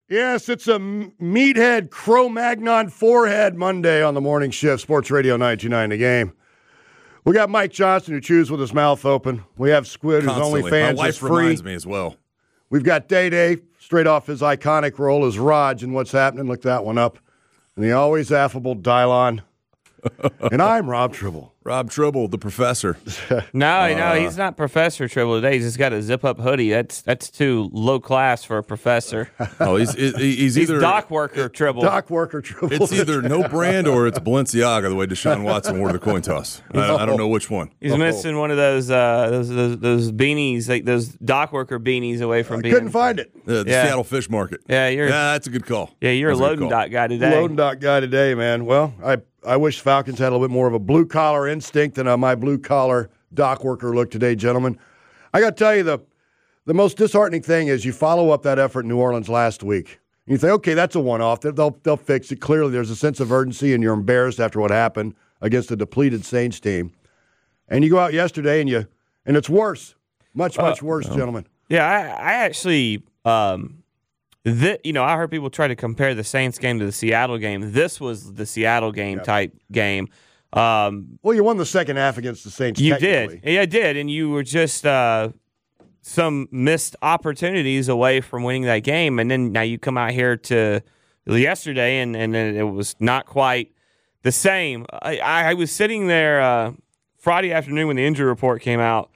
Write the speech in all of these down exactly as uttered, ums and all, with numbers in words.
Yes, it's a meathead Cro-Magnon forehead Monday on the morning shift. Sports Radio ninety-nine The Game. We got Mike Johnson who chews with his mouth open. We have Squid who's Constantly. only fans My wife is free. reminds me as well. We've got Day Day straight off his iconic role as Raj in What's Happening. Look that one up. And the always affable Dylon. And I'm Rob Tribble. Rob Tribble, the professor. No, Uh, no, he's not Professor Tribble today. He's just got a zip-up hoodie. That's that's too low class for a professor. Oh, he's he's, he's He's either dock worker Tribble. Dock worker Tribble. It's either no brand or it's Balenciaga. The way Deshaun Watson wore the coin toss. I, I don't know which one. He's missing one of those uh, those, those those beanies, like those dock worker beanies, away from I being. couldn't find it. Uh, the Yeah. Seattle Fish Market. Yeah, you're. Yeah, that's a good call. Yeah, you're That's a good loading call. dock guy today. Loading dock guy today, man. Well, I I wish Falcons had a little bit more of a blue-collar instinct than uh, my blue-collar dock worker look today, gentlemen. I got to tell you, the the most disheartening thing is you follow up that effort in New Orleans last week. And you think, okay, that's a one-off. They'll, they'll, they'll fix it. Clearly, there's a sense of urgency, and you're embarrassed after what happened against the depleted Saints team. And you go out yesterday, and you and it's worse. Much, much Uh, worse, no. gentlemen. Yeah, I, I actually, um, th- you know, I heard people try to compare the Saints game to the Seattle game. This was the Seattle game Yep. type game. Um, Well, you won the second half against the Saints. you technically. did, yeah, I did, and you were just uh, some missed opportunities away from winning that game, and then now you come out here to yesterday, and and it was not quite the same. I, I was sitting there uh, Friday afternoon when the injury report came out,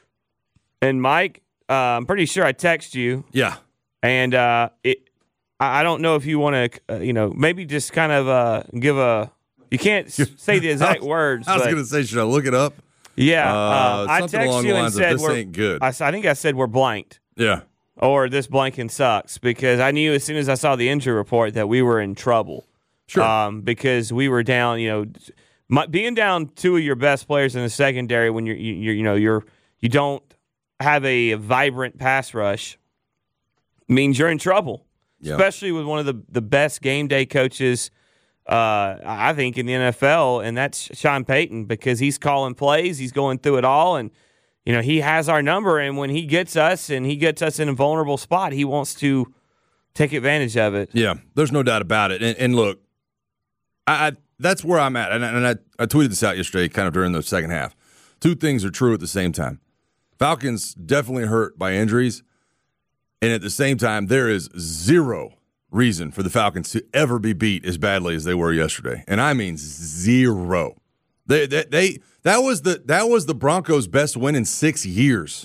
and Mike, uh, I'm pretty sure I texted you. Yeah. And uh, it, I I don't know if you want to, uh, you know, maybe just kind of uh, give a. You can't s- say the exact I was- words. I was but going to say, should I look it up? yeah, Uh, uh, I something texted along you the and lines of, said "This we're, ain't good." I, s- I think I said we're blanked, Yeah. or this blanking sucks, because I knew as soon as I saw the injury report that we were in trouble. Sure. Um, because we were down, you know, my, being down two of your best players in the secondary when you're, you, you're, you know, you're you don't have a vibrant pass rush means you're in trouble. Yeah. Especially with one of the, the best game day coaches, uh, I think, in the N F L, and that's Sean Payton, because he's calling plays, he's going through it all, and you know he has our number. And when he gets us, and he gets us in a vulnerable spot, he wants to take advantage of it. Yeah, there's no doubt about it. And, and look, I, I that's where I'm at. And, and I, I tweeted this out yesterday, kind of during the second half. Two things are true at the same time. Falcons definitely hurt by injuries. And at the same time, there is zero reason for the Falcons to ever be beat as badly as they were yesterday. And I mean zero. They, they, they that was the that was the Broncos' best win in six years.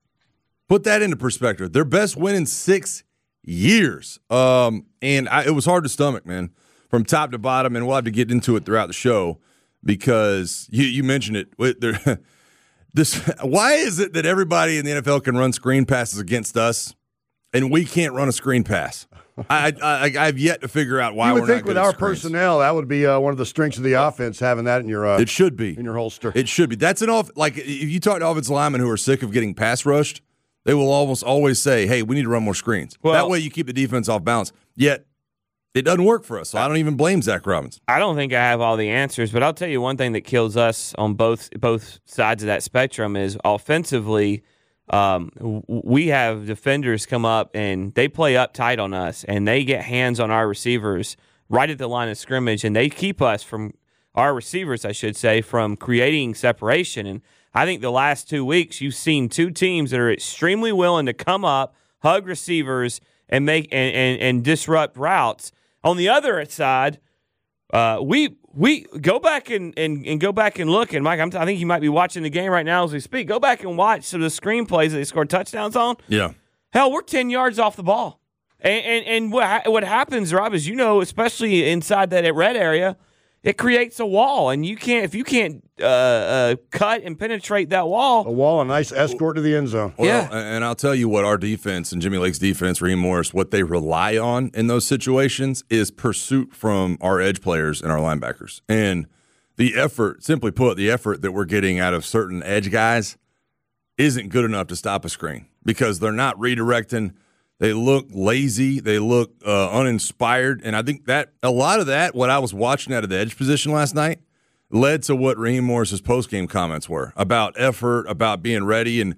Put that into perspective. Their best win in six years. Um, and I, it was hard to stomach, man, from top to bottom. And we'll have to get into it throughout the show because you, you mentioned it. Wait, there, this why is it that everybody in the N F L can run screen passes against us? And we can't run a screen pass. I, I, I have yet to figure out why You we're would not think good with at our screens. personnel, that would be uh, one of the strengths of the offense, having that in your uh, It should be in your holster. It should be. That's an off. Like if you talk to offensive linemen who are sick of getting pass rushed, they will almost always say, "Hey, we need to run more screens." Well- that way, you keep the defense off balance. Yet, it doesn't work for us. So I don't even blame Zach Robinson. I don't think I have all the answers, but I'll tell you one thing that kills us on both both sides of that spectrum is offensively. Um, w- we have defenders come up and they play up tight on us, and they get hands on our receivers right at the line of scrimmage, and they keep us from our receivers, I should say, from creating separation. And I think the last two weeks you've seen two teams that are extremely willing to come up, hug receivers, and make and, and, and disrupt routes. On the other side, uh, we we go back and, and, and go back and look. And Mike, I'm t- I think you might be watching the game right now as we speak. Go back and watch some of the screenplays that they scored touchdowns on. Yeah. Hell, we're ten yards off the ball. And and, and what ha- what happens, Rob, is you know, especially inside that red area, it creates a wall, and you can't if you can't uh, uh, cut and penetrate that wall. A wall, a nice escort to the end zone. Well, Yeah. and I'll tell you what our defense and Jimmy Lake's defense, Raheem Morris, what they rely on in those situations is pursuit from our edge players and our linebackers. And the effort, simply put, the effort that we're getting out of certain edge guys isn't good enough to stop a screen because they're not redirecting. They look lazy. They look uh, uninspired. And I think that a lot of that, what I was watching out of the edge position last night, led to what Raheem Morris's postgame comments were about effort, about being ready. And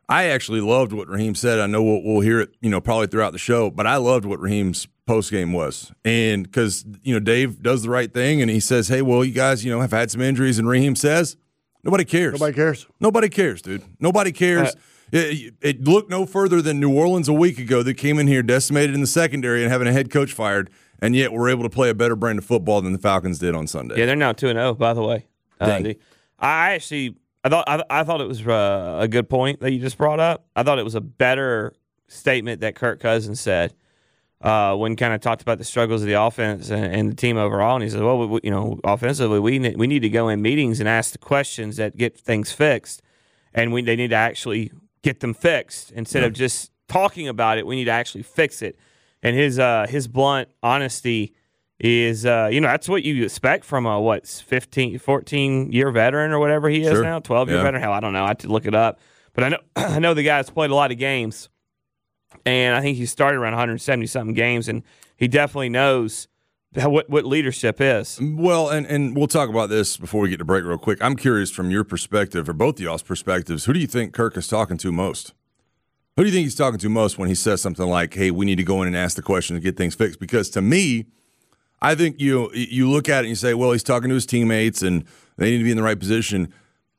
I actually loved what Raheem said. I know we'll, we'll hear it, you know, probably throughout the show, but I loved what Raheem's post game was. And because, you know, Dave does the right thing and he says, hey, well, you guys, you know, have had some injuries. And Raheem says, nobody cares. Nobody cares. Nobody cares, dude. Nobody cares. Uh, it, it looked no further than New Orleans a week ago that came in here decimated in the secondary and having a head coach fired. And yet we're able to play a better brand of football than the Falcons did on Sunday. Yeah, they're now two and oh, by the way. Uh, the, I actually I thought I, I thought it was uh, a good point that you just brought up. I thought it was a better statement that Kirk Cousins said uh, when kind of talked about the struggles of the offense and, and the team overall. And he said, well, we, you know, offensively, we need, we need to go in meetings and ask the questions that get things fixed. And we they need to actually get them fixed. Instead yeah. of just talking about it, we need to actually fix it. And his uh, his blunt honesty is, uh, you know, that's what you expect from a, what, fifteen, fourteen-year veteran or whatever he is sure. now, twelve-year yeah. veteran. Hell, I don't know. I had to look it up. But I know I know the guy's played a lot of games, and I think he started around one hundred seventy-something games, and he definitely knows how, what, what leadership is. Well, and, and we'll talk about this before we get to break real quick. I'm curious from your perspective, or both of y'all's perspectives, who do you think Kirk is talking to most? Who do you think he's talking to most when he says something like, hey, we need to go in and ask the question and get things fixed? Because to me, I think you you look at it and you say, well, he's talking to his teammates and they need to be in the right position.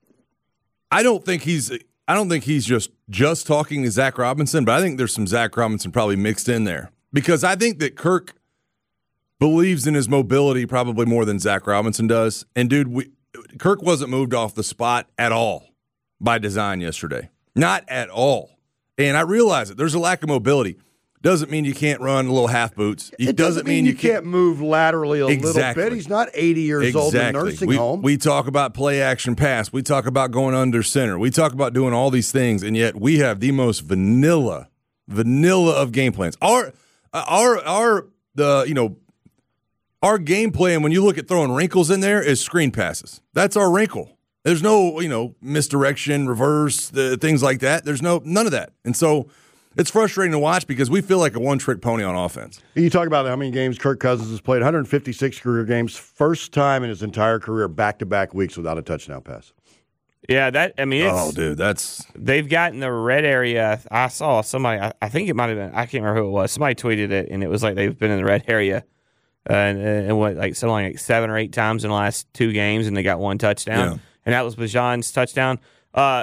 I don't think he's I don't think he's just just talking to Zach Robinson, but I think there's some Zach Robinson probably mixed in there. Because I think that Kirk believes in his mobility probably more than Zach Robinson does. And, dude, we, Kirk wasn't moved off the spot at all by design yesterday. Not at all. And I realize it. There's a lack of mobility. Doesn't mean you can't run a little half boots. It, it doesn't, doesn't mean, mean you can't, can't move laterally a exactly. little bit. He's not eighty years exactly. old in a nursing we, home. We talk about play action pass. We talk about going under center. We talk about doing all these things, and yet we have the most vanilla, vanilla of game plans. Our, our, our, the you know, our game plan when you look at throwing wrinkles in there is screen passes. That's our wrinkle. There's no, you know, misdirection, reverse, the, things like that. There's no none of that. And so it's frustrating to watch because we feel like a one-trick pony on offense. You talk about how many games Kirk Cousins has played, one hundred fifty-six career games, first time in his entire career back-to-back weeks without a touchdown pass. Yeah, that I mean, it's, oh, dude, that's they've gotten the red area. I saw somebody. I, I think it might have been. I can't remember who it was. Somebody tweeted it, and it was like they've been in the red area, uh, and, and what like something like seven or eight times in the last two games, and they got one touchdown. Yeah. And that was Bijan's touchdown uh,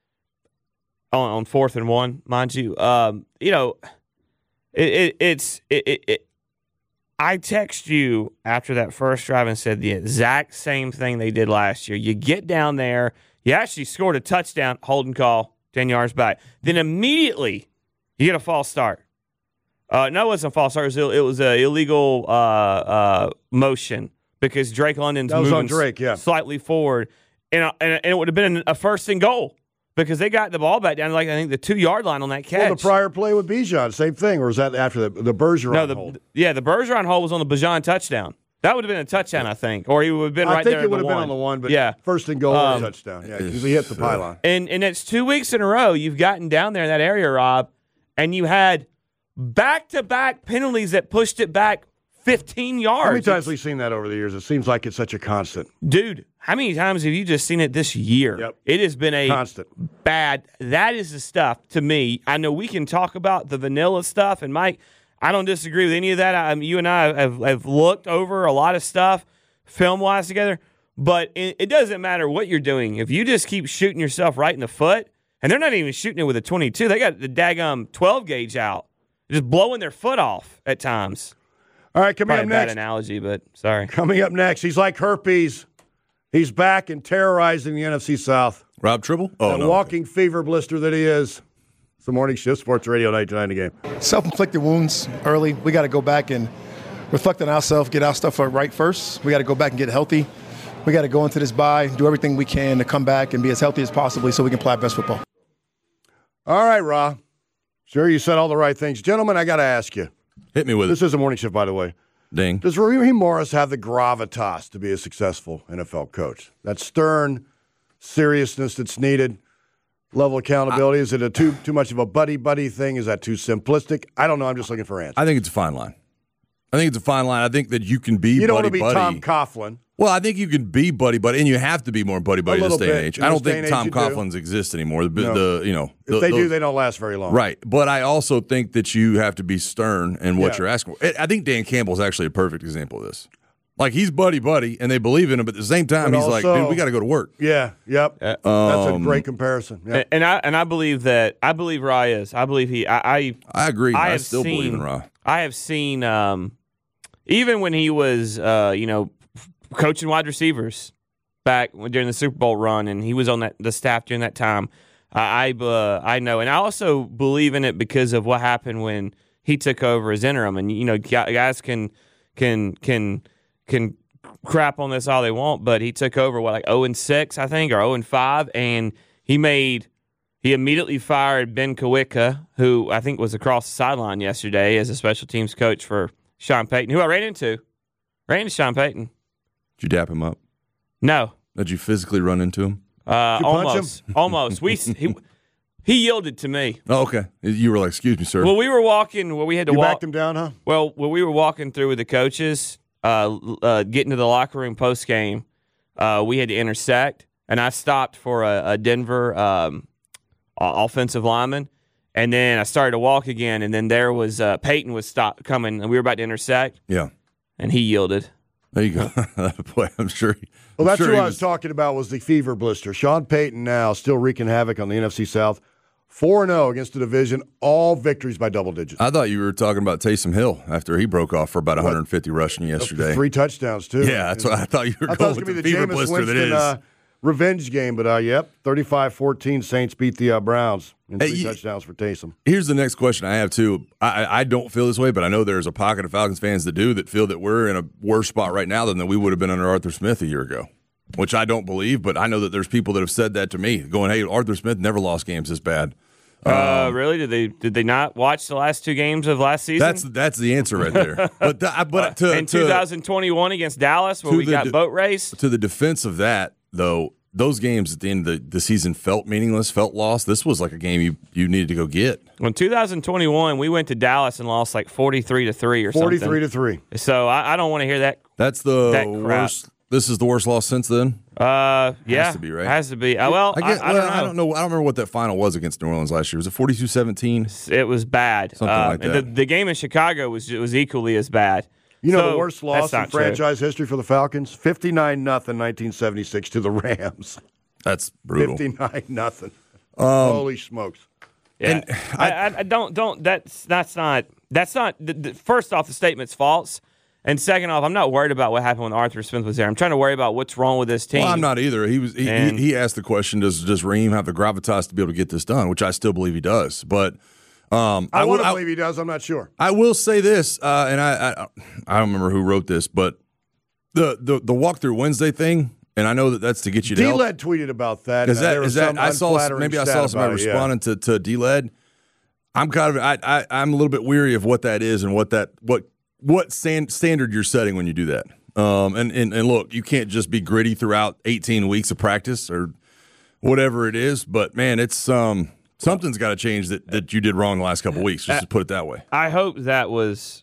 on, on fourth and one, mind you. Um, you know, it, it, it's it, it, it. I text you after that first drive and said the exact same thing they did last year. You get down there, you actually scored a touchdown, holding call, ten yards back. Then immediately you get a false start. Uh, no, it wasn't a false start. It was, it was an illegal uh, uh, motion because Drake London's that was moving on Drake, yeah. slightly forward. And, uh, and it would have been a first and goal because they got the ball back down, like I think the two-yard line on that catch. Well, the prior play with Bijan, same thing, or was that after the, the Bergeron no, the, hold? Yeah, the Bergeron hold was on the Bijan touchdown. That would have been a touchdown, I think, or he would have been I right there. I think think it would have been on the one, but yeah. first and goal um, or touchdown. Yeah, because he hit the pylon. And, and it's two weeks in a row you've gotten down there in that area, Rob, and you had back-to-back penalties that pushed it back fifteen yards. How many times have we seen that over the years? It seems like it's such a constant. Dude, how many times have you just seen it this year? Yep. It has been a constant bad. That is the stuff to me. I know we can talk about the vanilla stuff, and Mike, I don't disagree with any of that. I, you and I have, have looked over a lot of stuff film-wise together, but it, it doesn't matter what you're doing. If you just keep shooting yourself right in the foot, and they're not even shooting it with a twenty-two. They got the daggum twelve gauge out, just blowing their foot off at times. All right, coming Probably up a next. bad analogy, but sorry. Coming up next, he's like herpes. He's back and terrorizing the N F C South. Rob Tribble? Oh, that no. walking fever blister that he is. It's the Morning Shift, Sports Radio ninety-nine The Game. Self-inflicted wounds early. We got to go back and reflect on ourselves, get our stuff right first. We got to go back and get healthy. We got to go into this bye, do everything we can to come back and be as healthy as possible so we can play our best football. All right, Ra. Sure, you said all the right things. Gentlemen, I got to ask you. Hit me with this it. This is a Morning Shift, by the way. Ding. Does Raheem Morris have the gravitas to be a successful N F L coach? That stern seriousness that's needed, level of accountability. I, is it a too too much of a buddy-buddy thing? Is that too simplistic? I don't know. I'm just looking for answers. I think it's a fine line. I think it's a fine line. I think that you can be You don't want buddy to be buddy. Tom Coughlin. Well, I think you can be buddy buddy, and you have to be more buddy buddy A in this little day and bit. age. In I don't this day think and Tom age you do. Coughlin's exist anymore. The, No. the you know, If the, they do, those- they don't last very long. right. But I also think that you have to be stern in what Yeah. you're asking for. I think Dan Campbell's actually a perfect example of this. Like, he's buddy buddy, and they believe in him, but at the same time, But he's like, also- dude, we got to go to work. Yeah, yep. That's a great comparison. Yeah. And, and I and I believe that I believe Rye is. I believe he. I. I, I agree. I, I have still seen, believe in Ra. I have seen, um, even when he was, uh, you know, coaching wide receivers back during the Super Bowl run, and he was on that the staff during that time. I I, uh, I know, and I also believe in it because of what happened when he took over as interim. And you know, guys can can can can crap on this all they want, but he took over what like zero and six, I think, or zero and five, and he made. He immediately fired Ben Kawicka, who I think was across the sideline yesterday as a special teams coach for Sean Payton, who I ran into. Ran into Sean Payton. Did you dap him up? No. Did you physically run into him? Uh, Did you punch almost. Almost. We he, he yielded to me. Oh, okay. You were like, excuse me, sir. Well, we were walking where we had to You walk. backed him down, huh? Well, when we were walking through with the coaches, uh, uh, getting to the locker room post game, uh, we had to intersect, and I stopped for a, a Denver um, uh, offensive lineman, and then I started to walk again, and then there was uh, Peyton was stop coming, and we were about to intersect, yeah. and he yielded. There you go. Boy, I'm sure. He, Well, I'm that's sure who he I was talking about was the fever blister. Sean Payton now still wreaking havoc on the N F C South. four and oh against the division, all victories by double digits. I thought you were talking about Taysom Hill after he broke off for about one hundred fifty rushing yesterday. Three touchdowns, too. Yeah, that's what I thought you were I going thought it was with going to the be the fever Jameis blister that Winston is. uh, revenge game, but uh, yep, thirty-five fourteen Saints beat the uh, Browns and Hey, three you- touchdowns for Taysom. Here's the next question I have, too. I, I- I don't feel this way, but I know there's a pocket of Falcons fans that do, that feel that we're in a worse spot right now than that we would have been under Arthur Smith a year ago, which I don't believe, but I know that there's people that have said that to me, going, hey, Arthur Smith never lost games this bad. Uh, really? Did they did they not watch the last two games of last season? That's that's the answer right there. But the, but to, in to, two thousand twenty-one against Dallas, where to we the got de- boat race. to the defense of that, though, those games at the end of the, the season felt meaningless, felt lost. This was like a game you, you needed to go get. In two thousand twenty-one, we went to Dallas and lost like forty-three to three or something. forty-three to three. So I, I don't want to hear that. That's the That crap. worst. This is the worst loss since then. Uh, yeah, to be, right? Has to be. Uh, well, I, guess, I, I, well, don't know. I don't know. I don't remember what that final was against New Orleans last year. Was it forty-two seventeen? It was bad. Something uh, like and that. The, the game in Chicago was was equally as bad. You know So, the worst loss that's in not true. franchise history for the Falcons? fifty-nine nothing nineteen seventy-six to the Rams. That's brutal. fifty-nine nothing. Um, Holy smokes. Yeah. And I, I, I don't don't that's that's not that's not the, the, first off, the statement's false, and second off, I'm not worried about what happened when Arthur Smith was there. I'm trying to worry about what's wrong with this team. Well, I'm not either. He was. He, he, And- he asked the question: Does does Raheem have the gravitas to be able to get this done? Which I still believe he does. But um, I, will- want to believe he does. I'm not sure. I will say this, uh, and I, I I don't remember who wrote this, but the the the walkthrough Wednesday thing, and I know that that's to get you to help. D-Led tweeted about that. Is Uh, that there was is that some I saw unflattering maybe I stat saw somebody about it, yeah. responding to to D-Led. I'm kind of I, I I'm a little bit weary of what that is and what that what what stand, standard you're setting when you do that. Um, and, and and look, you can't just be gritty throughout eighteen weeks of practice or whatever it is. But man, it's um something's got to change that that you did wrong the last couple of weeks. Just to put it that way. I hope that was.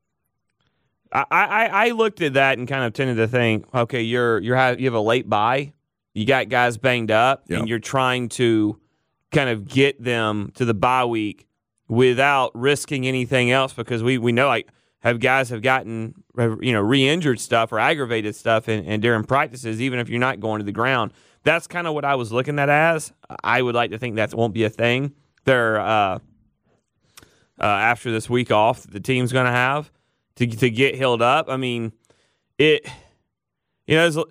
I, I, I looked at that and kind of tended to think, okay, you're you're ha- you have a late bye, you got guys banged up, Yeah. and you're trying to kind of get them to the bye week without risking anything else, because we, we know like have guys have gotten you know re-injured stuff or aggravated stuff and, and during practices, even if you're not going to the ground. That's kind of what I was looking at as. I would like to think that won't be a thing. They're uh, uh, after this week off that the team's going to have to to get healed up. I mean, it. You know, it's,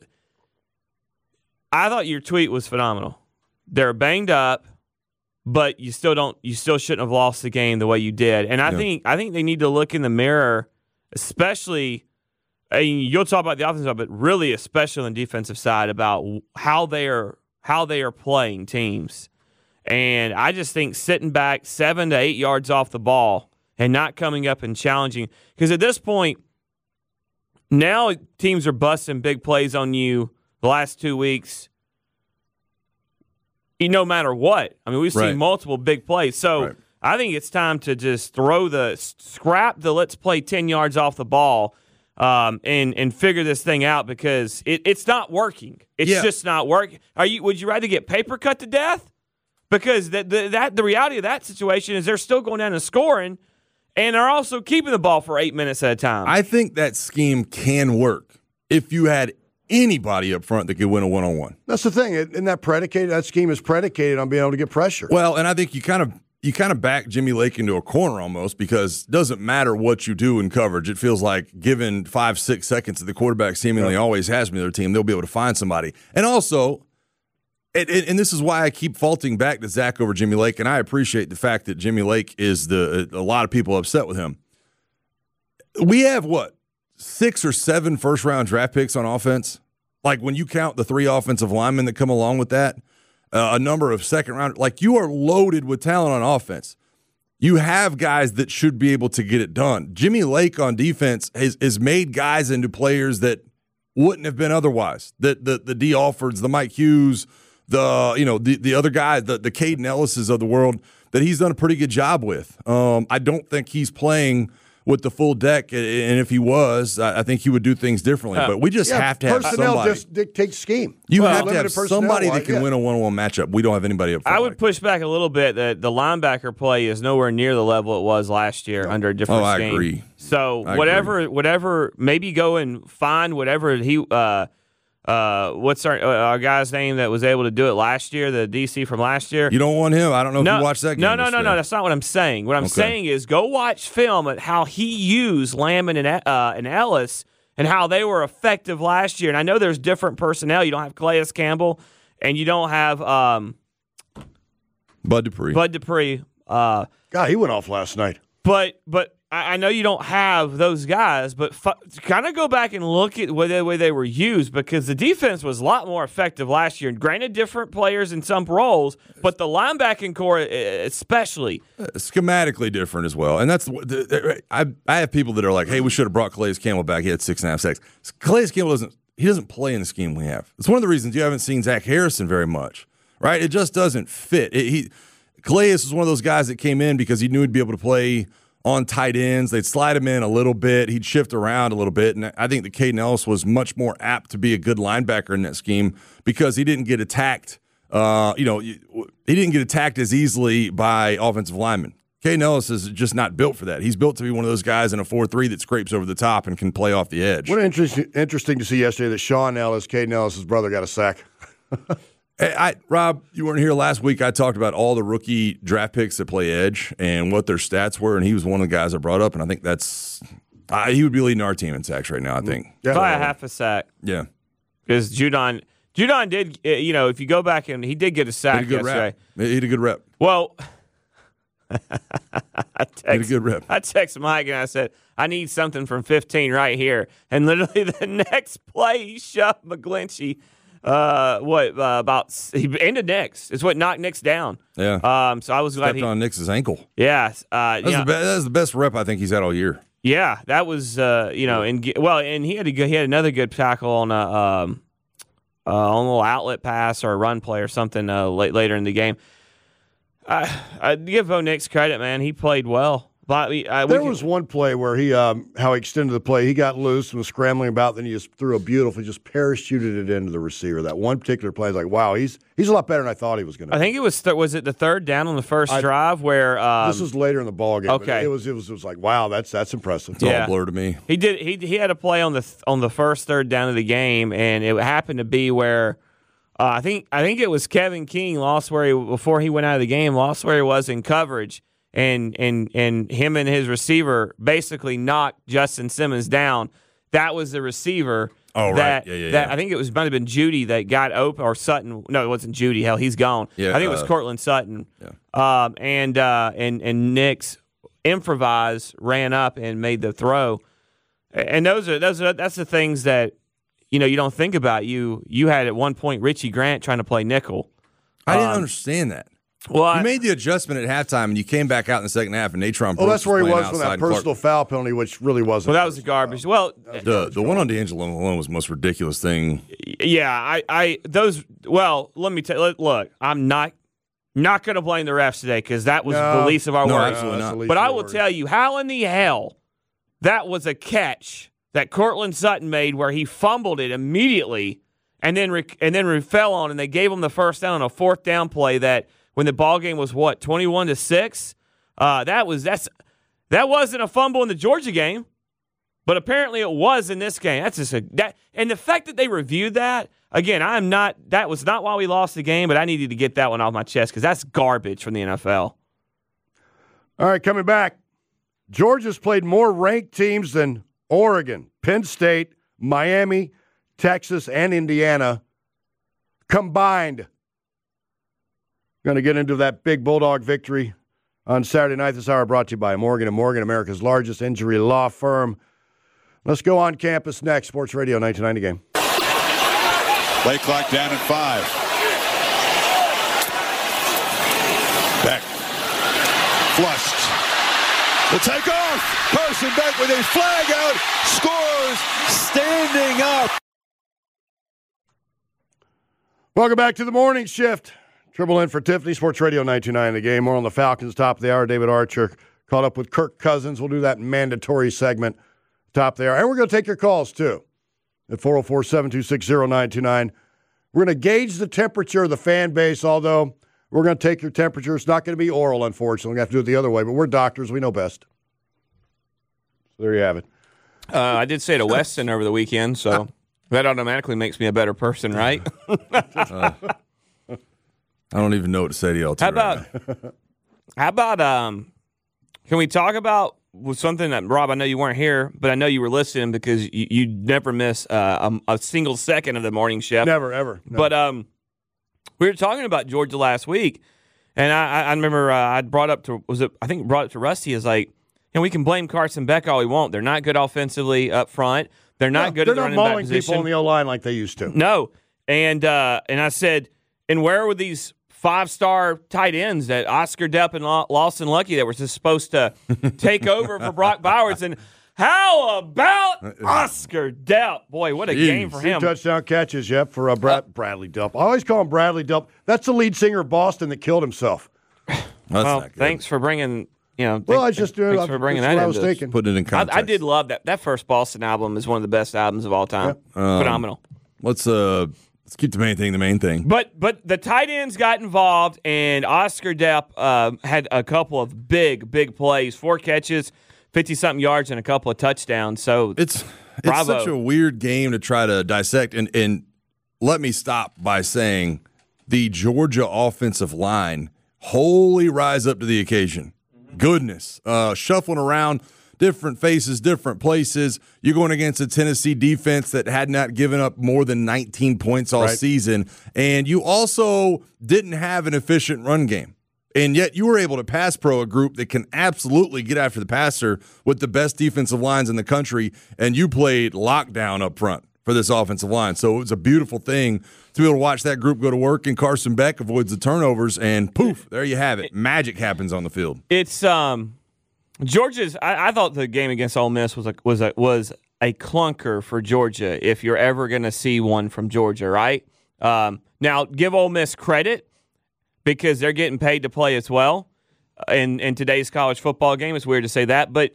I thought your tweet was phenomenal. They're banged up, but you still don't. You still shouldn't have lost the game the way you did. And I Yeah. think I think they need to look in the mirror, especially. I mean, you'll talk about the offensive side, but really, especially on the defensive side, about how they are how they are playing teams. And I just think sitting back seven to eight yards off the ball and not coming up and challenging, because at this point, now teams are busting big plays on you the last two weeks. No matter what, I mean, we've Right. seen multiple big plays. So Right. I think it's time to just throw the scrap the let's play ten yards off the ball um, and and figure this thing out because it, it's not working. It's Yeah. just not working. Are you? Would you rather get paper cut to death? Because the, the, that the reality of that situation is they're still going down and scoring, and they're also keeping the ball for eight minutes at a time. I think that scheme can work if you had anybody up front that could win a one-on-one. That's the thing. Isn't that predicated? That scheme is predicated on being able to get pressure. Well, and I think you kind of you kind of back Jimmy Lake into a corner almost because it doesn't matter what you do in coverage. It feels like given five, six seconds that the quarterback seemingly yeah. always has been their team, they'll be able to find somebody. And also, and, and this is why I keep faulting back to Zach over Jimmy Lake, and I appreciate the fact that Jimmy Lake is the a lot of people upset with him. We have, what, six or seven first-round draft picks on offense? Like when you count the three offensive linemen that come along with that, uh, a number of second round, like you are loaded with talent on offense. You have guys that should be able to get it done. Jimmy Lake on defense has, has made guys into players that wouldn't have been otherwise. The the the D. Alfords, the Mike Hughes, the you know the, the other guys, the the Caden Ellises of the world that he's done a pretty good job with. Um, I don't think he's playing with the full deck, and if he was, I think he would do things differently. Yeah. But we just yeah, have to have personnel somebody. just dictates scheme. You Well, have to limited have personnel, somebody that like, can yeah. win a one-on-one matchup. We don't have anybody up front. I would like push back a little bit that the linebacker play is nowhere near the level it was last year under a different Oh, I scheme. agree. So I whatever, agree. whatever, maybe go and find whatever he. Uh, uh, what's our uh, our guy's name that was able to do it last year? The D C from last year. You don't want him. I don't know no, if you watched that game. No, no, no, yesterday. no. That's not what I'm saying. What I'm Okay. saying is go watch film at how he used Lamb and uh, and Ellis and how they were effective last year. And I know there's different personnel. You don't have Calais Campbell, and you don't have um, Bud Dupree. Bud Dupree. Uh, God, he went off last night. But but I, I know you don't have those guys, but f- kind of go back and look at the way, the way they were used because the defense was a lot more effective last year. And granted, different players in some roles, but the linebacking core especially. Schematically different as well. And that's the, the, I I have people that are like, hey, we should have brought Calais Campbell back. He had six and a half sacks. Calais Campbell doesn't he doesn't play in the scheme we have. It's one of the reasons you haven't seen Zach Harrison very much. Right? It just doesn't fit. It, he Calais is one of those guys that came in because he knew he'd be able to play on tight ends. They'd slide him in a little bit. He'd shift around a little bit. And I think that Caden Ellis was much more apt to be a good linebacker in that scheme because he didn't get attacked. Uh, you know, he didn't get attacked as easily by offensive linemen. Caden Ellis is just not built for that. He's built to be one of those guys in a four three that scrapes over the top and can play off the edge. What interesting, interesting to see yesterday that Sean Ellis, Caden Ellis' brother, got a sack. Hey, I, Rob, you weren't here last week. I talked about all the rookie draft picks that play edge and what their stats were, and he was one of the guys I brought up, and I think that's uh, – he would be leading our team in sacks right now, I think. Yeah. By a half a sack. Yeah. Because Judon, Judon did, uh, you know, if you go back and he did get a He sack had a good yesterday. rep. He had a good rep. Well, I He had a text, good rep. I text Mike and I said, I need something from fifteen right here. And literally the next play, he shoved McGlinchey. Uh, what uh, about he ended Nix? It's what knocked Nix down. Yeah. Um, so I was glad Stepped he. on Nix's ankle. Yeah. Uh, That's, yeah. the be- that's the best rep I think he's had all year. Yeah, that was uh, you know, and well, and he had a good, he had another good tackle on a um, uh, on a little outlet pass or a run play or something uh, late, later in the game. I I give Bo Nix credit, man. He played well. But we, uh, we There can- was one play where he, um, how he extended the play. He got loose and was scrambling about. Then he just threw a beautiful, just parachuted it into the receiver. That one particular play, I was like, wow, he's he's a lot better than I thought he was going to. I think it was th- was it the third down on the first I- drive where um, This was later in the ball game. but okay. it was it was it was like, wow, that's that's impressive. It's all Yeah. a blur to me. he did he he had a play on the th- on the first third down of the game, and it happened to be where. Uh, I think I think it was Kevin King lost where he before he went out of the game, lost where he was in coverage, and and and him and his receiver basically knocked Justin Simmons down. That was the receiver. Oh, right. that, Yeah, yeah, that yeah. I think it was might have been Judy that got open or Sutton. No, it wasn't Judy. Hell, he's gone. Yeah, I think it was uh, Cortland Sutton. yeah. Um, and uh, and and Nix improvised, ran up and made the throw. And those are those are that's the things that. You know, you don't think about you. You had at one point Richie Grant trying to play nickel. I didn't Um, understand that. Well, I, You made the adjustment at halftime, and you came back out in the second half, and Natron. Oh, Brooks that's where he playing was with outside that and Clark- personal foul penalty, which really wasn't. well, that was garbage. Well, The the one on D'Angelo alone was the most ridiculous thing. yeah, I, I those. Well, let me tell. Look, I'm not. Not going to blame the refs today because that was No. the least of our No, worries. absolutely not. But I will tell you, how in the hell that was a catch that Cortland Sutton made where he fumbled it immediately and then re- and then re- fell on, and they gave him the first down on a fourth down play that when the ball game was, what, twenty-one to six? Uh, that was that's that wasn't a fumble in the Georgia game, but apparently it was in this game. That's just a that, and the fact that they reviewed that. Again, I'm not. That was not why we lost the game, but I needed to get that one off my chest because that's garbage from the N F L. All right, coming back. Georgia's played more ranked teams than Oregon, Penn State, Miami, Texas, and Indiana combined. Going to get into that big Bulldog victory on Saturday night. This hour brought to you by Morgan and Morgan, America's largest injury law firm. Let's go on campus next. Sports Radio nineteen ninety game. Play clock down at five. Beck. Flushed. Will take off. Carson Beck with a flag out. Scores. Standing up. Welcome back to the morning shift. Triple in for Tiffany. Sports Radio nineteen ninety the game. More on the Falcons. Top of the hour. David Archer caught up with Kirk Cousins. We'll do that mandatory segment. Top of the hour. And we're going to take your calls, too. At four oh four, seven two six, oh nine two nine. We're going to gauge the temperature of the fan base, although we're going to take your temperature. It's not going to be oral, unfortunately. We're going to have to do it the other way, but we're doctors. We know best. So there you have it. Uh, I did say to Weston over the weekend, so that automatically makes me a better person, right? uh, I don't even know what to say to y'all. How right about, now. how about, um, can we talk about was something that, Rob, I know you weren't here, but I know you were listening because you, you never miss uh, a, a single second of the morning shift. Never, ever. No. But um, we were talking about Georgia last week, and I, I remember uh, I brought up to was it I think brought it to Rusty as like, and we can blame Carson Beck all we want. They're not good offensively up front. They're not no, good they're at the not running back mauling position. people on the O-line like they used to. No, and uh, and I said, and where were these five-star tight ends that Oscar Depp and Lawson Lucky that were just supposed to take over for Brock Bowers? And how about Oscar Depp? Boy, what a Jeez. game for him. Two touchdown catches, yep, for uh, Brad, Bradley Delp. I always call him Bradley Delp. That's the lead singer of Boston that killed himself. That's well, not good. thanks for bringing, you know, Well, thanks, I just thanks uh, for bringing that's that what I in. was thinking. Put it in context. I, I did love that. That first Boston album is one of the best albums of all time. Um, Phenomenal. Let's uh let's keep the main thing the main thing. But but the tight ends got involved, and Oscar Depp uh, had a couple of big, big plays, four catches, fifty-something yards, and a couple of touchdowns. So It's it's bravo. such a weird game to try to dissect. And, and let me stop by saying the Georgia offensive line wholly rise up to the occasion. Goodness. Uh, shuffling around, different faces, different places. You're going against a Tennessee defense that had not given up more than nineteen points all Right. season. And you also didn't have an efficient run game. And yet you were able to pass pro a group that can absolutely get after the passer with the best defensive lines in the country, and you played lockdown up front for this offensive line. So it was a beautiful thing to be able to watch that group go to work, and Carson Beck avoids the turnovers, and poof, there you have it. Magic happens on the field. It's um, Georgia's. I, I thought the game against Ole Miss was a, was a, was a clunker for Georgia. If you're ever going to see one from Georgia, right? Um, now give Ole Miss credit because they're getting paid to play as well. In in today's college football game, it's weird to say that, but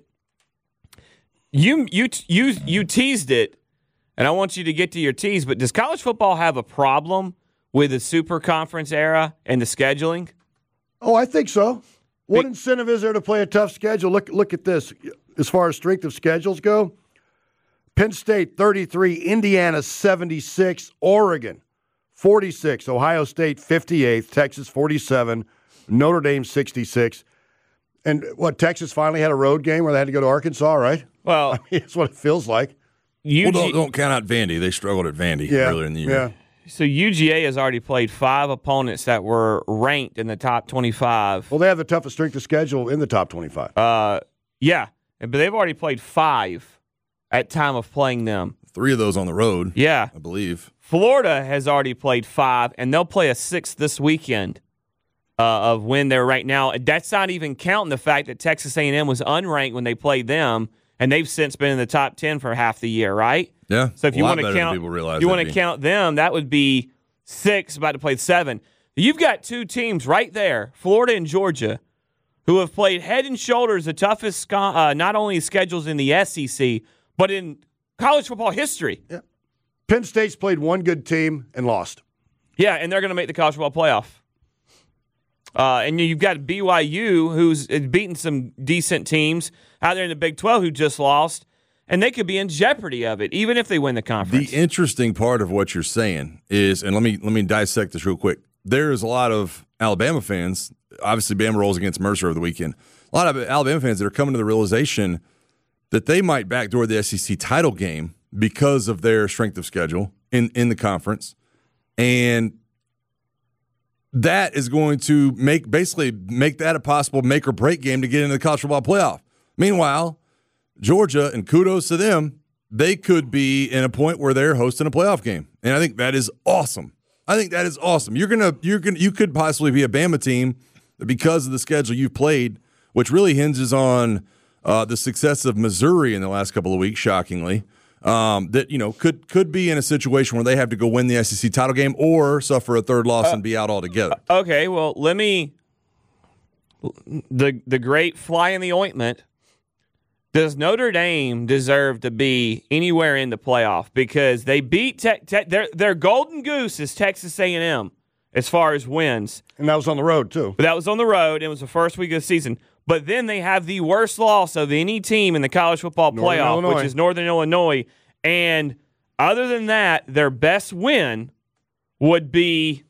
you you you you teased it. And I want you to get to your tease, but does college football have a problem with the super conference era and the scheduling? Oh, I think so. What Big- incentive is there to play a tough schedule? Look, look at this. As far as strength of schedules go, Penn State thirty-three, Indiana seventy-six, Oregon forty-six, Ohio State fifty-eight, Texas forty-seven, Notre Dame sixty-six. And what, Texas finally had a road game where they had to go to Arkansas, right? Well, I mean, that's what it feels like. U G, Well, don't, don't count out Vandy. They struggled at Vandy Yeah, earlier in the year. yeah. so U G A has already played five opponents that were ranked in the top twenty-five. Well, they have the toughest strength of schedule in the top twenty-five. Uh, yeah, but they've already played five at time of playing them. Three of those on the road, Yeah, I believe. Florida has already played five, and they'll play a sixth this weekend uh, of when they're right now. That's not even counting the fact that Texas A and M was unranked when they played them, and they've since been in the top ten for half the year, right? Yeah. So if a you lot want to better than count, people realize you want that'd to be. count them, that would be six, about to play seven. You've got two teams right there, Florida and Georgia, who have played head and shoulders the toughest uh, not only schedules in the S E C, but in college football history. Yeah. Penn State's played one good team and lost. Yeah, and they're going to make the college football playoff. Uh, and you've got B Y U, who's beaten some decent teams out there in the Big twelve who just lost, and they could be in jeopardy of it, even if they win the conference. The interesting part of what you're saying is, and let me let me dissect this real quick. There is a lot of Alabama fans, obviously Bama rolls against Mercer over the weekend, a lot of Alabama fans that are coming to the realization that they might backdoor the S E C title game because of their strength of schedule in, in the conference. And that is going to make basically make that a possible make or break game to get into the college football playoff. Meanwhile, Georgia, and kudos to them, they could be in a point where they're hosting a playoff game. And I think that is awesome. I think that is awesome. You're gonna you're gonna you could possibly be a Bama team because of the schedule you've played, which really hinges on uh, the success of Missouri in the last couple of weeks, shockingly. Um, that, you know, could could be in a situation where they have to go win the S E C title game or suffer a third loss uh, and be out altogether. Okay, well, let me the the great fly in the ointment. Does Notre Dame deserve to be anywhere in the playoff? Because they beat te- te- their their golden goose is Texas A and M as far as wins, and that was on the road too. But that was on the road. It was the first week of the season. But then they have the worst loss of any team in the college football Northern playoff, Illinois. which is Northern Illinois. And other than that, their best win would be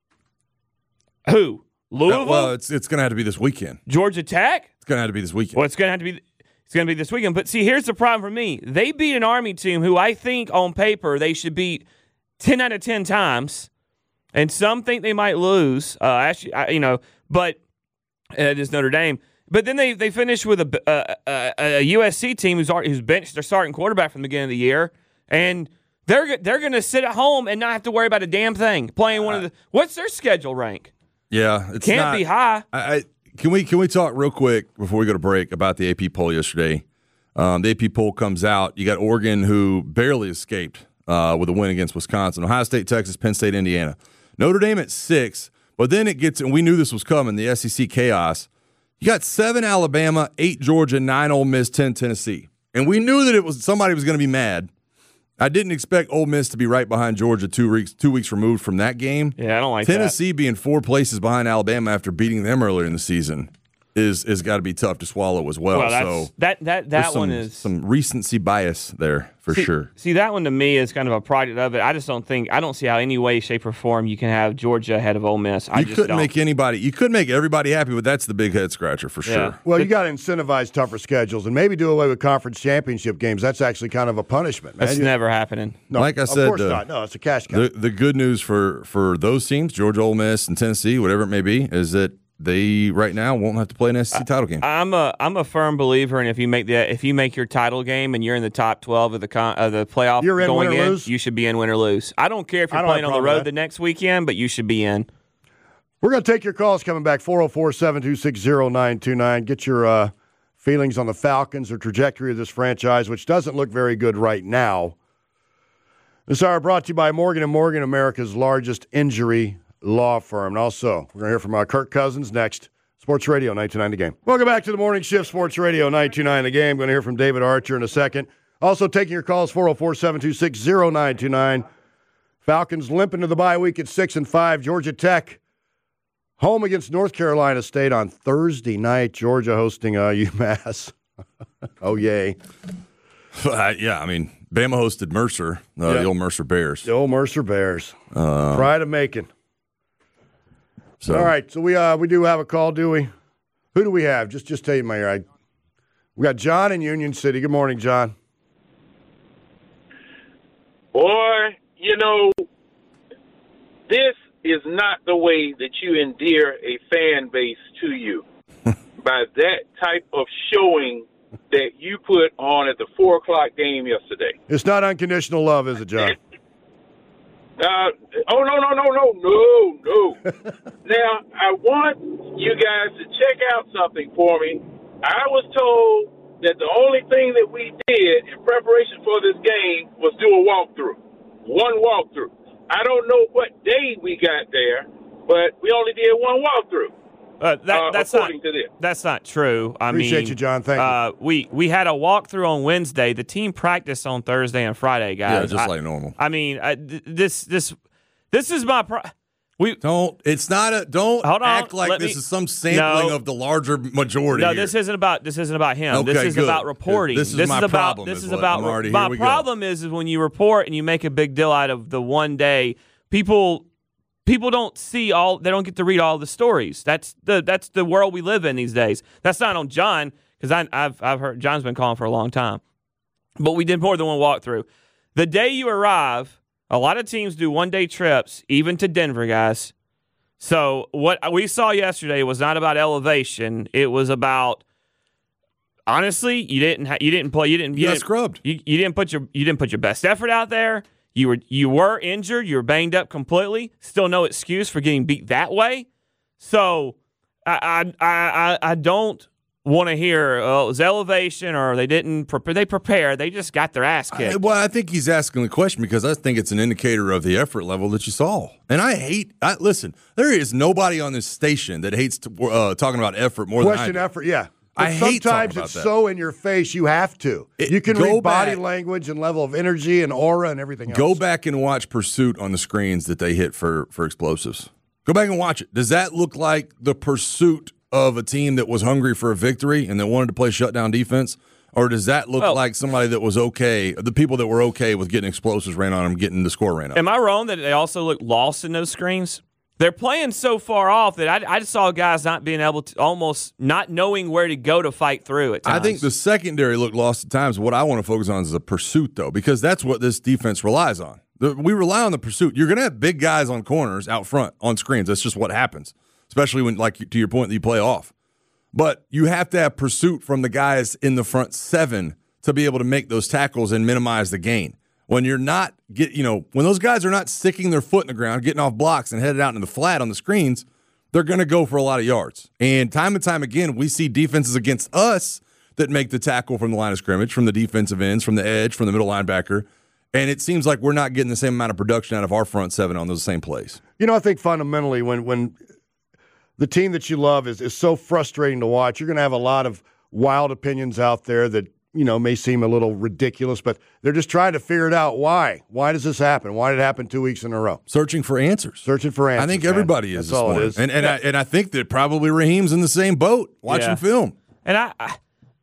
who? Louisville? Uh, well, it's it's going to have to be this weekend. Georgia Tech? It's going to have to be this weekend. Well, it's going to have to be it's going to be this weekend. But see, here's the problem for me. They beat an Army team who I think on paper they should beat ten out of ten times. And some think they might lose. Uh, actually, I, you know, but it is Notre Dame. But then they, they finished with a, a, a, a U S C team who's who's benched their starting quarterback from the beginning of the year, and they're they're going to sit at home and not have to worry about a damn thing. Playing one of the what's their schedule rank? Yeah, it's can't not, be high. I, I can we can we talk real quick before we go to break about the A P poll yesterday? Um, the A P poll comes out. You got Oregon, who barely escaped uh, with a win against Wisconsin, Ohio State, Texas, Penn State, Indiana, Notre Dame at six. But then it gets, and we knew this was coming. The S E C chaos. You got seven Alabama, eight Georgia, nine Ole Miss, ten Tennessee. And we knew that it was somebody was going to be mad. I didn't expect Ole Miss to be right behind Georgia two weeks two weeks removed from that game. Yeah, I don't like Tennessee that. being four places behind Alabama after beating them earlier in the season is is got to be tough to swallow as well. Well, that's, so that that that some, one is some recency bias there for see, sure. See, that one to me is kind of a product of it. I just don't think I don't see how any way, shape, or form you can have Georgia ahead of Ole Miss. I You just couldn't don't. make anybody. You could make everybody happy, but that's the big head scratcher for Yeah. sure. Well, you got to incentivize tougher schedules and maybe do away with conference championship games. That's actually kind of a punishment, man. That's You- never happening. no, like I of said, course uh, not. No, it's a cash cow. The the good news for for those teams, Georgia, Ole Miss, and Tennessee, whatever it may be, is that they right now won't have to play an S E C title game. I'm a I'm a firm believer in if you make the if you make your title game and you're in the top twelve of the con, of the playoff You're in, going win or in, lose? you should be in, win or lose. I don't care if I you're don't have playing a on the problem with road that. the next weekend, but you should be in. We're going to take your calls coming back, four oh four, seven two six, oh nine two nine. Get your uh, feelings on the Falcons or trajectory of this franchise, which doesn't look very good right now. This hour brought to you by Morgan and Morgan, America's largest injury law firm. And also, we're going to hear from uh, Kirk Cousins next. Sports Radio nine two nine The Game. Welcome back to the Morning Shift, Sports Radio nine two nine The Game. Going to hear from David Archer in a second. Also taking your calls, four oh four, seven two six, oh nine two nine. Falcons limp into the bye week at six and five. Georgia Tech home against North Carolina State on Thursday night. Georgia hosting uh, UMass. Oh, yay. Uh, yeah, I mean, Bama hosted Mercer, uh, Yeah. the old Mercer Bears. The old Mercer Bears. Uh, Pride of Macon. so, All right, so we uh, we do have a call, do we? Who do we have? Just just tell you, Mayor. I, we got John in Union City. Good morning, John. Boy, you know, this is not the way that you endear a fan base to you by that type of showing that you put on at the four o'clock game yesterday. It's not unconditional love, is it, John? Uh, oh, no, no, no, no, no, no. Now, I want you guys to check out something for me. I was told that the only thing that we did in preparation for this game was do a walkthrough, one walkthrough. I don't know what day we got there, but we only did one walkthrough. Uh, that, uh, that's not according to this. that's not true. I Appreciate mean, you, John. Thank uh, you. We we had a walkthrough on Wednesday. The team practiced on Thursday and Friday, guys. Yeah, just I, like normal. I mean, I, th- this this this is my pro- we Don't. It's not a. Don't Hold on, act like let this me- is some sampling No. of the larger majority. No, here. this isn't about this isn't about him. Okay, this is good. about reporting. This is my about problem this is is what- about I'm already- my here we go. problem is, is when you report and you make a big deal out of the one day, people people don't see all they don't get to read all the stories. That's the that's the world we live in these days. That's not on John because I've I've heard John's been calling for a long time. But we did more than one walkthrough. The day you arrive, a lot of teams do one day trips, even to Denver, guys. So what we saw yesterday was not about elevation. It was about honestly, you didn't ha- you didn't play. You didn't. You, You got didn't, scrubbed. You, you didn't put your you didn't put your best effort out there. You were you were injured. You were banged up completely. Still no excuse for getting beat that way. So I I I, I don't want to hear oh, it was elevation or they didn't prepare. They prepared. They just got their ass kicked. I, well, I think he's asking the question because I think it's an indicator of the effort level that you saw. And I hate. I, listen, there is nobody on this station that hates to, uh, talking about effort more Question than I do. effort, yeah. I But hate talking sometimes about it's that. so in your face you have to. It- you can go read body back- language and level of energy and aura and everything else. Go back and watch Pursuit on the screens that they hit for for explosives. Go back and watch it. Does that look like the pursuit of a team that was hungry for a victory and that wanted to play shutdown defense? Or does that look Well- like somebody that was okay, the people that were okay with getting explosives ran on them, getting the score ran up? Am I wrong that they also look lost in those screens? They're playing so far off that I, I just saw guys not being able to, almost not knowing where to go to fight through at times. I think the secondary looked lost at times. What I want to focus on is the pursuit, though, because that's what this defense relies on. The, we rely on the pursuit. You're going to have big guys on corners out front on screens. That's just what happens, especially when, like to your point, that you play off. But you have to have pursuit from the guys in the front seven to be able to make those tackles and minimize the gain. When you're not get, you know, when those guys are not sticking their foot in the ground, getting off blocks and headed out into the flat on the screens, they're going to go for a lot of yards. And time and time again, we see defenses against us that make the tackle from the line of scrimmage, from the defensive ends, from the edge, from the middle linebacker. And it seems like we're not getting the same amount of production out of our front seven on those same plays. You know, I think fundamentally when when the team that you love is, is so frustrating to watch, you're going to have a lot of wild opinions out there that, you know, may seem a little ridiculous, but they're just trying to figure it out. Why? Why does this happen? Why did it happen two weeks in a row? Searching for answers. Searching for answers. I think man. everybody is That's this all it morning. is. And and, I, and I think that probably Raheem's in the same boat watching Yeah. film. And I, I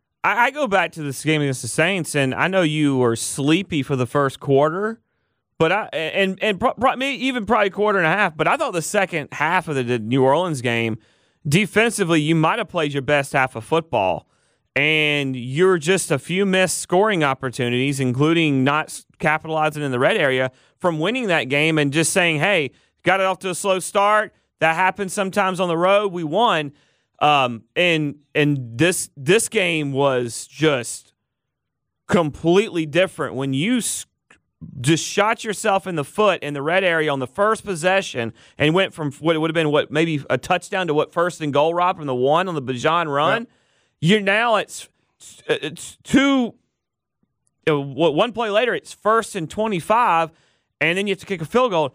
I go back to this game against the Saints, and I know you were sleepy for the first quarter, but I and and pro, pro, maybe even probably quarter and a half. But I thought the second half of the, the New Orleans game, defensively, you might have played your best half of football, and you're just a few missed scoring opportunities, including not capitalizing in the red area from winning that game, and just saying, "Hey, got it off to a slow start. That happens sometimes on the road. We won." Um, and and this this game was just completely different when you s- just shot yourself in the foot in the red area on the first possession and went from what it would have been what maybe a touchdown to what first and goal, Rob, from the one on the Bijan run. Yep. You're now it's it's two. uh, One play later, it's first and twenty-five, and then you have to kick a field goal.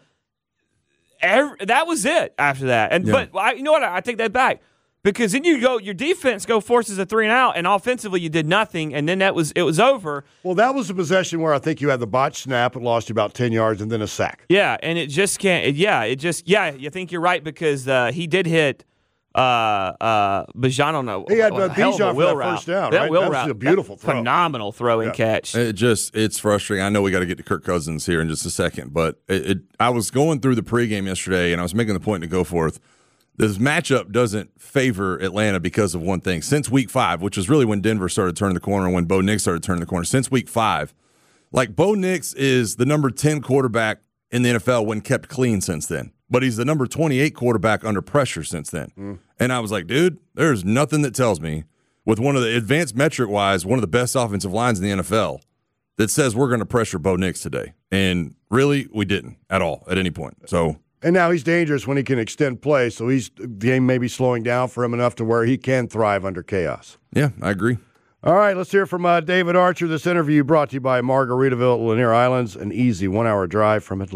Every, that was it after that. And Yeah. but I, you know what? I take that back. Because then you go, your defense go forces a three and out, and offensively you did nothing, and then that was it was over. Well, that was a possession where I think you had the botch snap and lost you about ten yards and then a sack. Yeah, and it just can't. It, yeah, it just yeah. You think you're right because uh, he did hit uh, uh, Bijan on a He had, a uh, hell of a Bijan for wheel that route. first down, That right? wheel That was route, a beautiful that throw. phenomenal throw and Yeah. catch. It just it's frustrating. I know we got to get to Kirk Cousins here in just a second, but it, it I was going through the pregame yesterday and I was making the point to go forth. This matchup doesn't favor Atlanta because of one thing. Since week five, which is really when Denver started turning the corner and when Bo Nix started turning the corner, since week five, like Bo Nix is the number ten quarterback in the N F L when kept clean since then. But he's the number twenty-eight quarterback under pressure since then. Mm. And I was like, dude, there's nothing that tells me with one of the advanced metric-wise, one of the best offensive lines in the N F L that says we're going to pressure Bo Nix today. And really, we didn't at all at any point. So... And now he's dangerous when he can extend play, so he's the game may be slowing down for him enough to where he can thrive under chaos. Yeah, I agree. All right, let's hear from uh, David Archer. This interview brought to you by Margaritaville, Lanier Islands, an easy one-hour drive from Atlanta.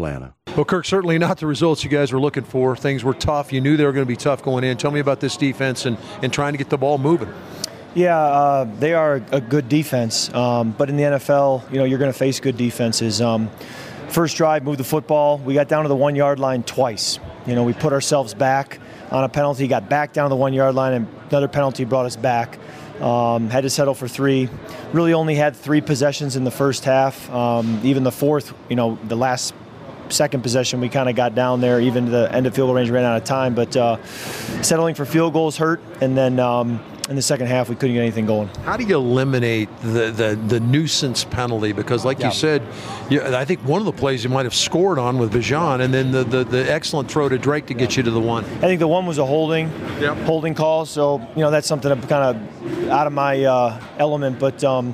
Well, Kirk, certainly not the results you guys were looking for. Things were tough. You knew they were going to be tough going in. Tell me about this defense and, and trying to get the ball moving. Yeah, uh, they are a good defense, um, but in the N F L, you know, you're going to face good defenses. Um, first drive, moved the football. We got down to the one-yard line twice. You know, we put ourselves back on a penalty, got back down to the one-yard line, and another penalty brought us back. Um, had to settle for three. Really only had three possessions in the first half. Um, even the fourth, you know, the last second possession, we kind of got down there. Even to the end of field goal range, ran out of time. But uh, settling for field goals hurt, and then um, in the second half, we couldn't get anything going. How do you eliminate the the, the nuisance penalty? Because, like yeah. you said, you, I think one of the plays you might have scored on with Bijan, and then the, the, the excellent throw to Drake to get you to the one. I think the one was a holding, yep. holding call. So you know that's something that kind of out of my uh, element. But um,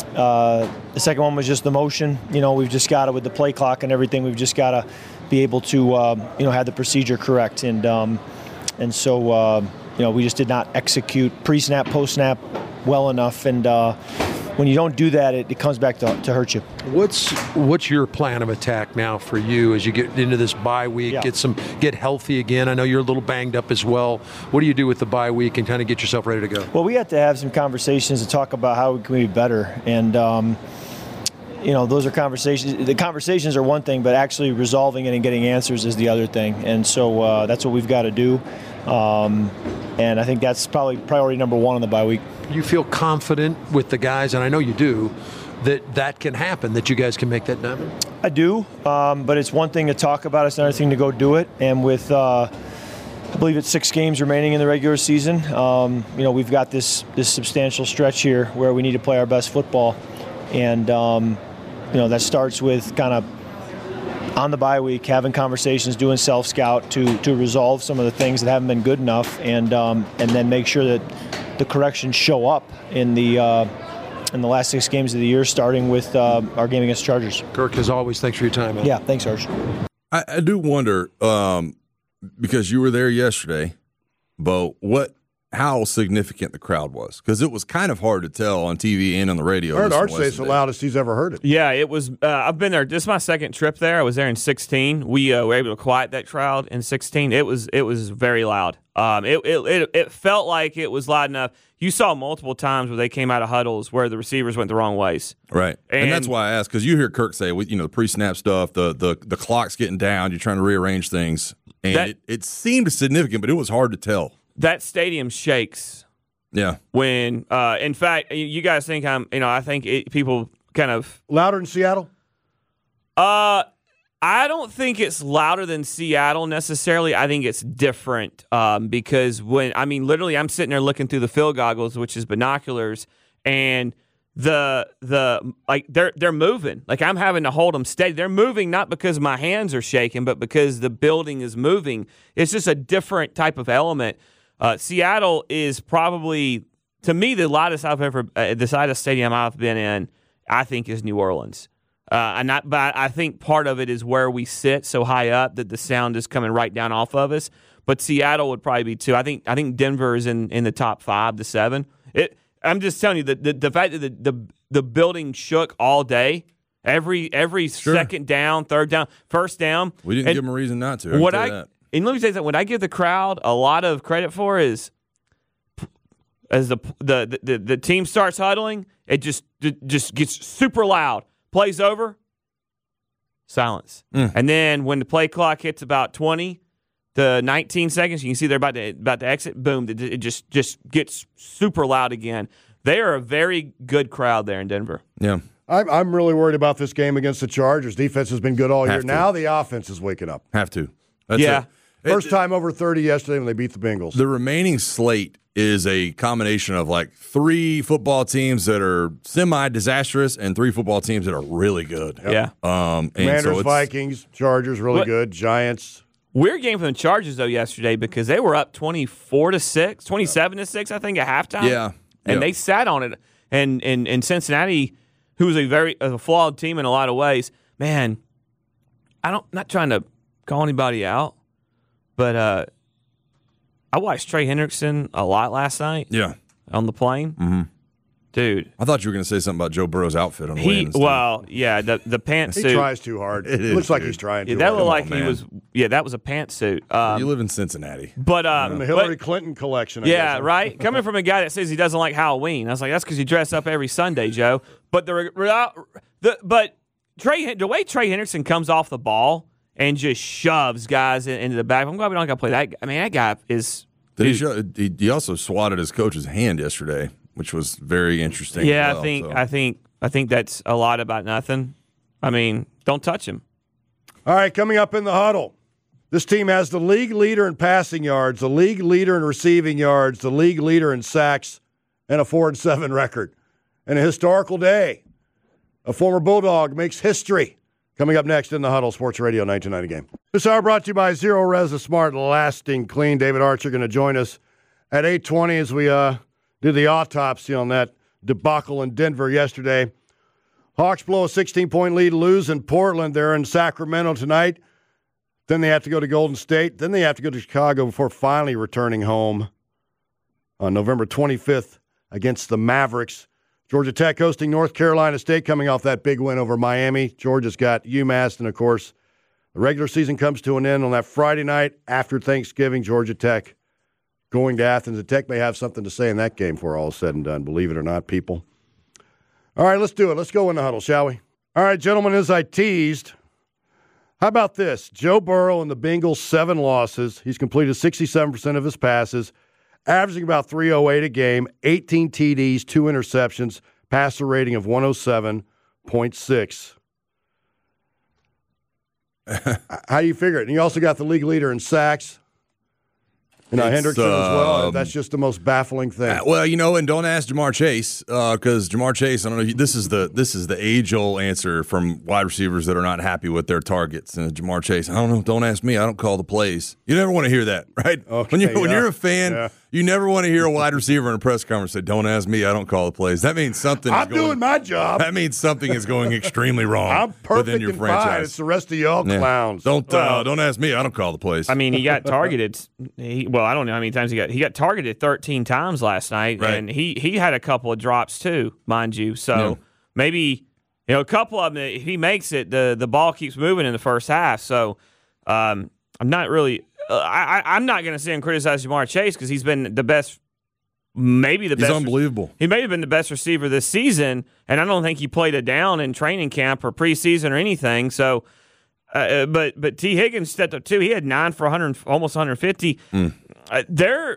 uh, the second one was just the motion. You know, we've just got to, with the play clock and everything, we've just got to be able to uh, you know have the procedure correct, and um, and so. Uh, You know, we just did not execute pre-snap, post-snap well enough, and uh, when you don't do that, it, it comes back to, to hurt you. What's what's your plan of attack now for you as you get into this bye week, yeah. get some get healthy again? I know you're a little banged up as well. What do you do with the bye week and kind of get yourself ready to go? Well, we have to have some conversations to talk about how we can be better, and um, you know, those are conversations. The conversations are one thing, but actually resolving it and getting answers is the other thing, and so uh, that's what we've got to do. Um, and I think that's probably priority number one on the bye week. You feel confident with the guys, and I know you do, that that can happen, that you guys can make that happen? I do, um, but it's one thing to talk about, it's another thing to go do it. And with, uh, I believe it's six games remaining in the regular season, um, you know, we've got this, this substantial stretch here where we need to play our best football. And, um, you know, that starts with kind of on the bye week, having conversations, doing self-scout to to resolve some of the things that haven't been good enough, and um, and then make sure that the corrections show up in the uh, in the last six games of the year, starting with uh, our game against Chargers. Kirk, as always, thanks for your time, man. Yeah, thanks, Arch. I, I do wonder, um, because you were there yesterday, Bo, what how significant the crowd was, because it was kind of hard to tell on T V and on the radio. I heard Arch say it's the loudest he's ever heard it. Yeah, it was. Uh, I've been there. This is my second trip there. I was there in sixteen. We uh, were able to quiet that crowd in sixteen. It was it was very loud. Um, it, it it it felt like it was loud enough. You saw multiple times where they came out of huddles where the receivers went the wrong ways. Right, and, and that's why I asked, because you hear Kirk say, you know, the pre-snap stuff, the the the clock's getting down, you're trying to rearrange things, and that, it, it seemed significant, but it was hard to tell. That stadium shakes. Yeah. When, uh, in fact, you guys think I'm, you know, I think it, people kind of louder in Seattle. Uh, I don't think it's louder than Seattle necessarily. I think it's different um, because when, I mean, literally, I'm sitting there looking through the field goggles, which is binoculars, and the the like they're they're moving. Like I'm having to hold them steady. They're moving not because my hands are shaking, but because the building is moving. It's just a different type of element. Uh, Seattle is probably, to me, the loudest I've ever, uh, the loudest stadium I've been in, I think, is New Orleans. Uh, and not, but I think part of it is where we sit so high up that the sound is coming right down off of us. But Seattle would probably be two. I think I think Denver is in, in the top five to seven. It. I'm just telling you, the, the, the fact that the, the the building shook all day, every every sure. second down, third down, first down. We didn't and give them a reason not to. I what I that. And let me say that what I give the crowd a lot of credit for is as the the the, the team starts huddling, it just it just gets super loud. Plays over, silence. Mm. And then when the play clock hits about twenty to nineteen seconds, you can see they're about to about to exit. Boom! It, it just just gets super loud again. They are a very good crowd there in Denver. Yeah. I'm, I'm really worried about this game against the Chargers. Defense has been good all Have year. to. Now the offense is waking up. Have to. That's yeah. It. First it, time over thirty yesterday when they beat the Bengals. The remaining slate is a combination of like three football teams that are semi-disastrous and three football teams that are really good. Yep. Yeah. Um, and Commanders, so it's, Vikings, Chargers, really what, good. Giants. Weird game for the Chargers, though, yesterday because they were up twenty-four to six, twenty-seven to six, I think, at halftime. Yeah. And yeah. they sat on it. And in and Cincinnati, who was a very a flawed team in a lot of ways, man, I don't not trying to call anybody out, but uh, I watched Trey Hendrickson a lot last night. Yeah. On the plane. Mm-hmm. Dude, I thought you were going to say something about Joe Burrow's outfit on the he way in. well, yeah, the the pantsuit. He tries too hard. It It, is, looks like dude. he's trying Yeah, too that hard. looked like on, he man. was. Yeah, that was a pantsuit. Um, You live in Cincinnati. but um, From the Hillary but- Clinton collection. I yeah, guess. right. Coming from a guy that says he doesn't like Halloween, I was like, that's because you dress up every Sunday, Joe. But the the but Trey, the way Trey Hendrickson comes off the ball and just shoves guys in, into the back. I'm glad we don't got to play that. I mean, that guy is. Did he, dude, show, he, he also swatted his coach's hand yesterday, which was very interesting. Yeah, as well, I think so. I think I think that's a lot about nothing. I mean, don't touch him. All right, coming up in the huddle. This team has the league leader in passing yards, the league leader in receiving yards, the league leader in sacks, and a four and seven record. And a historical day. A former Bulldog makes history. Coming up next in the huddle, Sports Radio nineteen ninety game. This hour brought to you by Zero Res, a smart, lasting, clean. David Archer going to join us at eight twenty as we uh, do the autopsy on that debacle in Denver yesterday. Hawks blow a sixteen-point lead, lose in Portland. They're in Sacramento tonight. Then they have to go to Golden State. Then they have to go to Chicago before finally returning home on November twenty-fifth against the Mavericks. Georgia Tech hosting North Carolina State, coming off that big win over Miami. Georgia's got UMass, and, of course, the regular season comes to an end on that Friday night after Thanksgiving. Georgia Tech going to Athens. And Tech may have something to say in that game before all is said and done, believe it or not, people. All right, let's do it. Let's go in the huddle, shall we? All right, gentlemen, as I teased, how about this? Joe Burrow and the Bengals, seven losses. He's completed sixty-seven percent of his passes, averaging about three oh eight a game, eighteen T Ds, two interceptions, passer rating of one oh seven point six. How do you figure it? And you also got the league leader in sacks. You know, It's, Hendrickson as well. um, That's just the most baffling thing. Uh, well, you know, and don't ask Jamar Chase because uh, Jamar Chase. I don't know. If you, this is the this is the age old answer from wide receivers that are not happy with their targets. And Jamar Chase, I don't know. Don't ask me. I don't call the plays. You never want to hear that, right? Okay, when you when yeah. you're a fan, Yeah. you never want to hear a wide receiver in a press conference say, "Don't ask me. I don't call the plays." That means something. I'm is going, doing my job. That means something is going extremely wrong I'm perfect within your and franchise. fine. It's the rest of y'all Yeah. clowns. Don't uh, Well- don't ask me. I don't call the plays. I mean, he got targeted. He, well, I don't know how many times he got. He got targeted thirteen times last night, Right. and he he had a couple of drops too, mind you. So Yeah. maybe you know a couple of them. If he makes it, the the ball keeps moving in the first half. So um, I'm not really. Uh, I, I I'm not going to sit and criticize Jamar Chase because he's been the best. Maybe the He's best. unbelievable. He may have been the best receiver this season, and I don't think he played a down in training camp or preseason or anything. So, uh, but but T. Higgins stepped up too. He had nine for one hundred, almost one hundred fifty. Mm. Uh, there,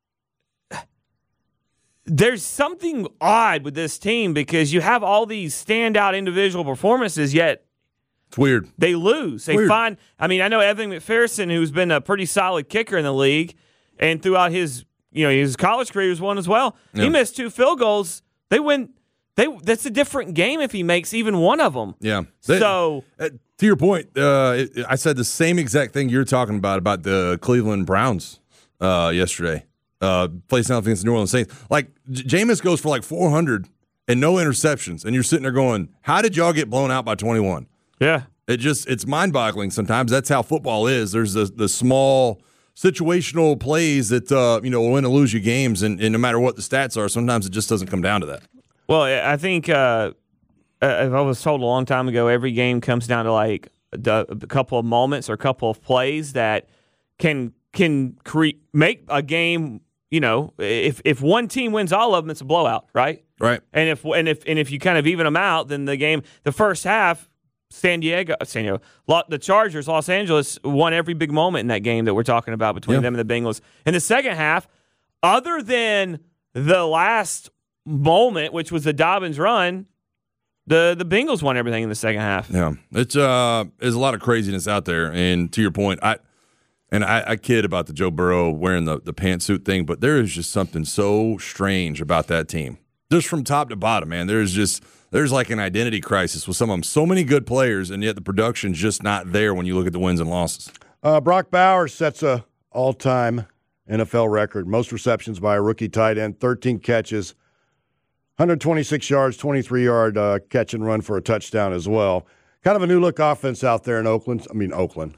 there's something odd with this team because you have all these standout individual performances, yet It's weird. they lose. They Weird. find. I mean, I know Evan McPherson, who's been a pretty solid kicker in the league, and throughout his you know his college career was one as well. Yeah. He missed two field goals. They win. They that's a different game if he makes even one of them. Yeah. They- So Uh, to your point, uh, it, I said the same exact thing you're talking about about the Cleveland Browns uh, yesterday. Uh, plays down against the New Orleans Saints. Like J- Jameis goes for like four hundred and no interceptions, and you're sitting there going, "How did y'all get blown out by twenty-one?" yeah, It just it's mind-boggling sometimes. That's how football is. There's the the small situational plays that uh, you know will win or lose you games, and, and no matter what the stats are, sometimes it just doesn't come down to that. Well, I think uh, I was told a long time ago, every game comes down to like a, a couple of moments or a couple of plays that can can create make a game. You know, if if one team wins all of them, it's a blowout, right? Right. And if and if and if you kind of even them out, then the game, the first half, San Diego, San Diego, Lo- the Chargers, Los Angeles won every big moment in that game that we're talking about between Yeah. them and the Bengals. In the second half, other than the last moment, which was the Dobbins run, the the Bengals won everything in the second half. Yeah, it's uh, there's a lot of craziness out there, and to your point, I and I, I kid about the Joe Burrow wearing the the pantsuit thing, but there is just something so strange about that team, just from top to bottom, man. There's just there's like an identity crisis with some of them. So many good players, and yet the production's just not there when you look at the wins and losses. Uh, Brock Bowers sets a all-time N F L record, most receptions by a rookie tight end, thirteen catches, one hundred twenty-six yards, twenty-three-yard uh, catch and run for a touchdown as well. Kind of a new-look offense out there in Oakland. I mean, Oakland.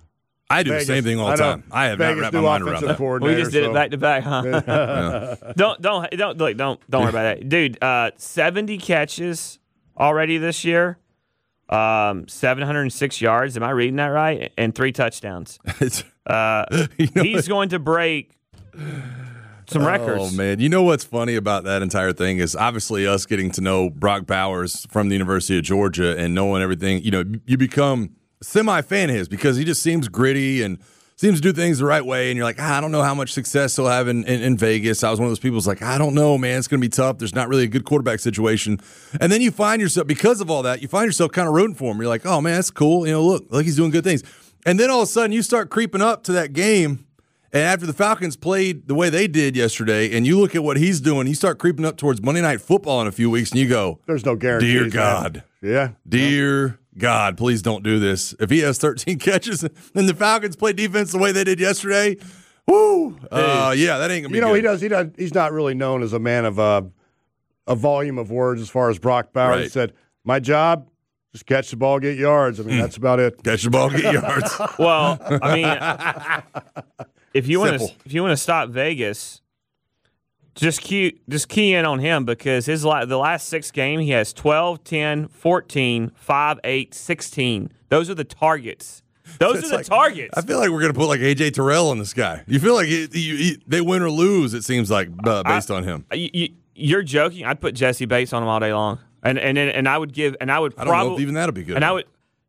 I do Vegas. the same thing all I the know. time. I have Vegas not wrapped my new mind around offensive that. coordinator, We just did so- it back to back, huh? don't don't don't look don't don't worry about that, dude. Uh, seventy catches already this year, um, seven hundred six yards. Am I reading that right? And three touchdowns. It's- Uh, you know, he's going to break some records. Oh man, you know what's funny about that entire thing is obviously us getting to know Brock Bowers from the University of Georgia and knowing everything. You know, you become a semi-fan of his because he just seems gritty and seems to do things the right way. And you're like, ah, I don't know how much success he'll have in, in, in Vegas. I was one of those people who's like, I don't know, man. It's going to be tough. There's not really a good quarterback situation. And then you find yourself, because of all that, you find yourself kind of rooting for him. You're like, oh man, that's cool. You know, look, look, he's doing good things. And then all of a sudden you start creeping up to that game. And after the Falcons played the way they did yesterday, and you look at what he's doing, you start creeping up towards Monday Night Football in a few weeks, and you go, There's no guarantee. Dear God. Yeah. Dear God, please don't do this. If he has thirteen catches and the Falcons play defense the way they did yesterday, woo, uh, yeah, that ain't going to be You know, good. he does. He does. He's not really known as a man of uh, a volume of words. As far as Brock Bowers Right. said, my job, just catch the ball, get yards. I mean, that's about it. Catch the ball, get yards. Well, I mean, if you want to Simple. if you want to stop Vegas, just key just key in on him because his la- the last six game he has twelve, ten, fourteen, five, eight, sixteen. Those are the targets. Those It's are the like- targets. I feel like we're going to put like A J Terrell on this guy. You feel like he, he, he- they win or lose, it seems like, uh, based I- on him. You, you, you're joking. I'd put Jesse Bates on him all day long, and and and, and I would give and I would I don't probably know if even that'll be good. and I would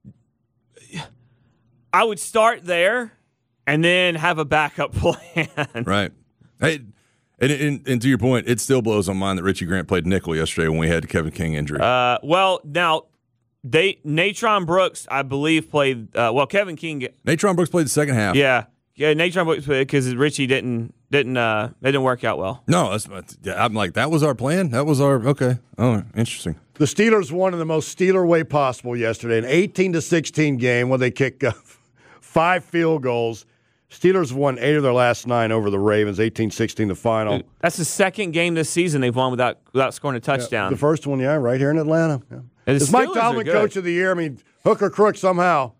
I would start there and then have a backup plan. Right. Hey, and, and, and to your point, it still blows my mind that Richie Grant played nickel yesterday when we had the Kevin King injury. Uh, well, now they Natron Brooks, I believe, played. Uh, well, Kevin King, Natron Brooks played the second half. yeah, yeah. Natron Brooks because Richie didn't didn't uh, they didn't work out well. No, that's, I'm like, that was our plan? That was our, okay. Oh, interesting. The Steelers won in the most Steeler way possible yesterday, an eighteen to sixteen game where they kicked uh, five field goals. Steelers won eight of their last nine over the Ravens, eighteen sixteen the final. That's the second game this season they've won without without scoring a touchdown. The first one, yeah, right here in Atlanta. Yeah. And the Is Mike Steelers are Tomlin good. coach of the year? I mean, hook or crook somehow.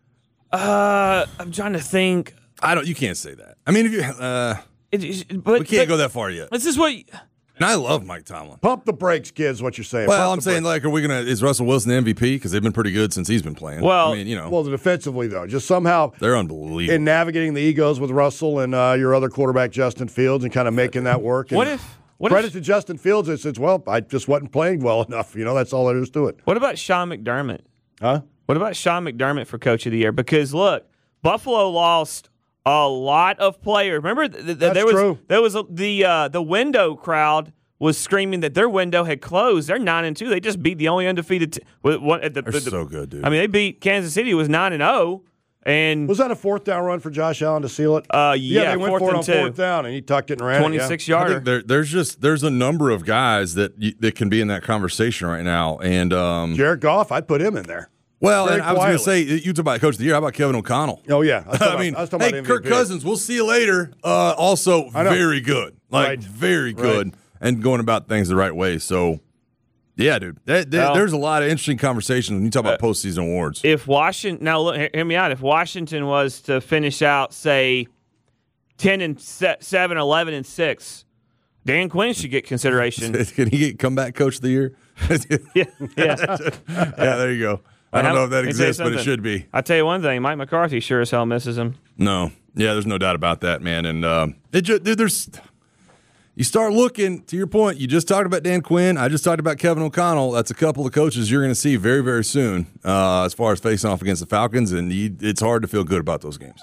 Uh, I'm trying to think. I don't, you can't say that. I mean, if you, uh, It, it- but we can't but go that far yet. This is what. And I love Mike Tomlin. Pump the brakes, kids, what you're saying. Well, Pump I'm the saying, brakes. like, are we going to, is Russell Wilson the M V P? Because they've been pretty good since he's been playing. Well- I mean, you know, Well, defensively, though, just somehow they're unbelievable. in navigating the egos with Russell and uh, your other quarterback, Justin Fields, and kind of making that work. And What if? What credit if, to Justin Fields, it says, well, I just wasn't playing well enough. You know, that's all there is to it. What about Sean McDermott? Huh? What about Sean McDermott for Coach of the Year? Because look, Buffalo lost a lot of players. Remember, th- th- That's there was true. there was a, the uh, the window crowd was screaming that their window had closed. They're nine and two. They just beat the only undefeated. T- with one, at the, They're the- so good, dude. I mean, they beat Kansas City. Who was nine and zero. And Was that a fourth down run for Josh Allen to seal it? Uh, yeah, yeah, they went fourth for it and on two. fourth down, and he tucked it and ran twenty-six it. Yeah. I yarder. think there, there's just there's a number of guys that you, that can be in that conversation right now, and um, Jared Goff, I'd put him in there. well, very and I was going to say quietly. you talk about coach of the year. How about Kevin O'Connell? Oh, yeah. I, was talking I mean, about, I was talking hey, about Kirk M V P. Cousins, we'll see you later. Uh, also, I know. very good, like Right. very good, Right. and going about things the right way. So, yeah, dude, that, that- Well- there's a lot of interesting conversations when you talk about Uh, postseason awards. if Washington now look, hear hear me out. If Washington was to finish out, say, ten and se- seven, eleven and six, Dan Quinn should get consideration. Can he get comeback coach of the year? yeah, yeah. yeah, there you go. I don't know if that Let me tell you exists, but it something. should be. I tell you one thing, Mike McCarthy sure as hell misses him. No, yeah, there's no doubt about that, man. And um, it just, there's, you start looking to your point. You just talked about Dan Quinn. I just talked about Kevin O'Connell. That's a couple of coaches you're going to see very, very soon uh, as far as facing off against the Falcons, and you, it's hard to feel good about those games.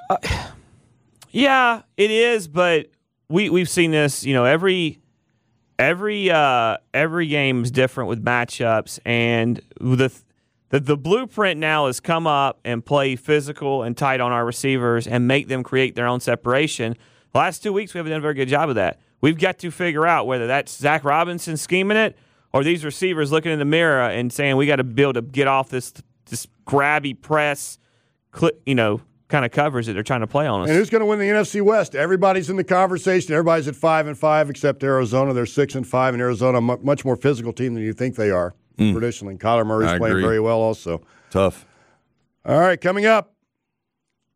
Yeah, it is, but we we've seen this. You know, every every uh, every game is different with matchups, and the the the blueprint now is come up and play physical and tight on our receivers and make them create their own separation. The last two weeks we haven't done a very good job of that. We've got to figure out whether that's Zach Robinson scheming it or these receivers looking in the mirror and saying we got to be able to get off this this grabby press, cl- you know. kind of coverage that they're trying to play on us. And who's going to win the N F C West? Everybody's in the conversation. Everybody's at five and five, except Arizona. They're six and five, and Arizona a mu- much more physical team than you think they are traditionally. Kyler Murray's I playing agree. very well, also. Tough. All right, coming up,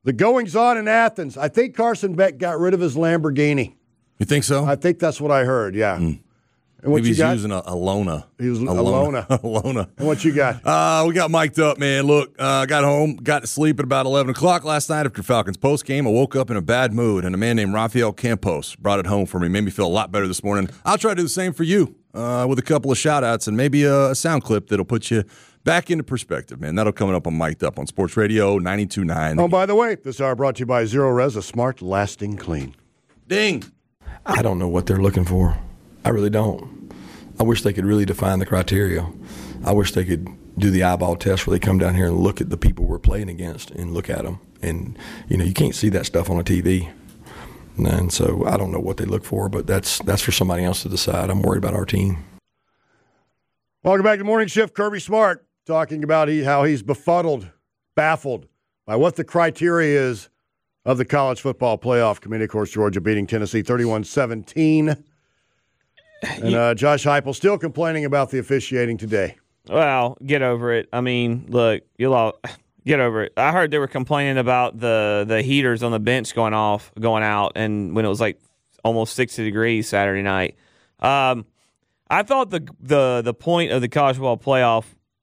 the goings-on in Athens. I think Carson Beck got rid of his Lamborghini. You think so? I think that's what I heard, yeah. Mm. And what Maybe you he's got? using a, a Lona. He was a Lona. Lona. Lona. And what you got? Uh, we got mic'd up, man. Look, I uh, got home, got to sleep at about eleven o'clock last night after Falcons postgame. I woke up in a bad mood, and a man named Rafael Campos brought it home for me. Made me feel a lot better this morning. I'll try to do the same for you uh, with a couple of shout-outs and maybe a, a sound clip that'll put you back into perspective, man. That'll come up on Mic'd Up on Sports Radio ninety-two point nine. Oh, by the way, this hour brought to you by Zero Res, a smart, lasting clean. Ding. I don't know what they're looking for. I really don't. I wish they could really define the criteria. I wish they could do the eyeball test where they come down here and look at the people we're playing against and look at them. And, you know, you can't see that stuff on a T V. And so I don't know what they look for, but that's that's for somebody else to decide. I'm worried about our team. Welcome back to Morning Shift. Kirby Smart talking about he, how he's befuddled, baffled by what the criteria is of the College Football Playoff Committee. Of course, Georgia beating Tennessee thirty-one seventeen. And uh, Josh Heupel still complaining about the officiating today. Well, get over it. I mean, look, you'll all get over it. I heard they were complaining about the, the heaters on the bench going off, going out, and when it was like almost sixty degrees Saturday night. Um, I thought the the the point of the College Football Playoff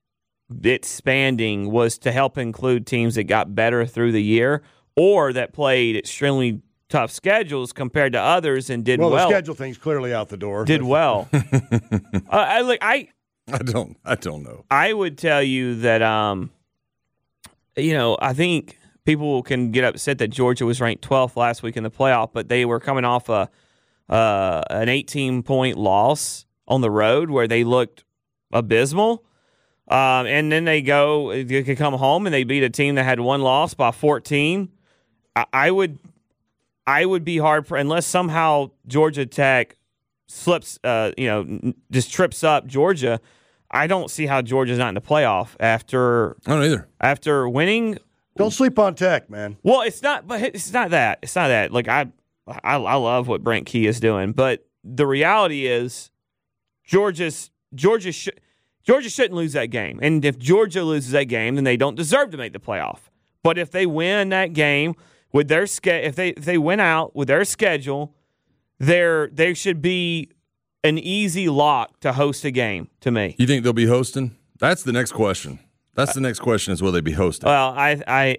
expanding was to help include teams that got better through the year or that played extremely tough schedules compared to others and did well. Well, well. the schedule thing's clearly out the door. Did well. uh, I like I. I don't. I don't know. I would tell you that, um, you know, I think people can get upset that Georgia was ranked twelfth last week in the playoff, but they were coming off a uh, an eighteen point loss on the road where they looked abysmal. Um, and then they go, they could come home and they beat a team that had one loss by fourteen. I, I would. I would be hard for, unless somehow Georgia Tech slips, uh, you know, just trips up Georgia. I don't see how Georgia's not in the playoff after. I don't either. After winning. Don't sleep on Tech, man. Well, it's not, but it's not that. It's not that. Like I, I, I love what Brent Key is doing, but the reality is, Georgia's Georgia should Georgia shouldn't lose that game, and if Georgia loses that game, then they don't deserve to make the playoff. But if they win that game. With their ske- if they if they went out with their schedule, there there should be an easy lock to host a game. To me, you think they'll be hosting? That's the next question. That's the next question: is will they be hosting? Well, I I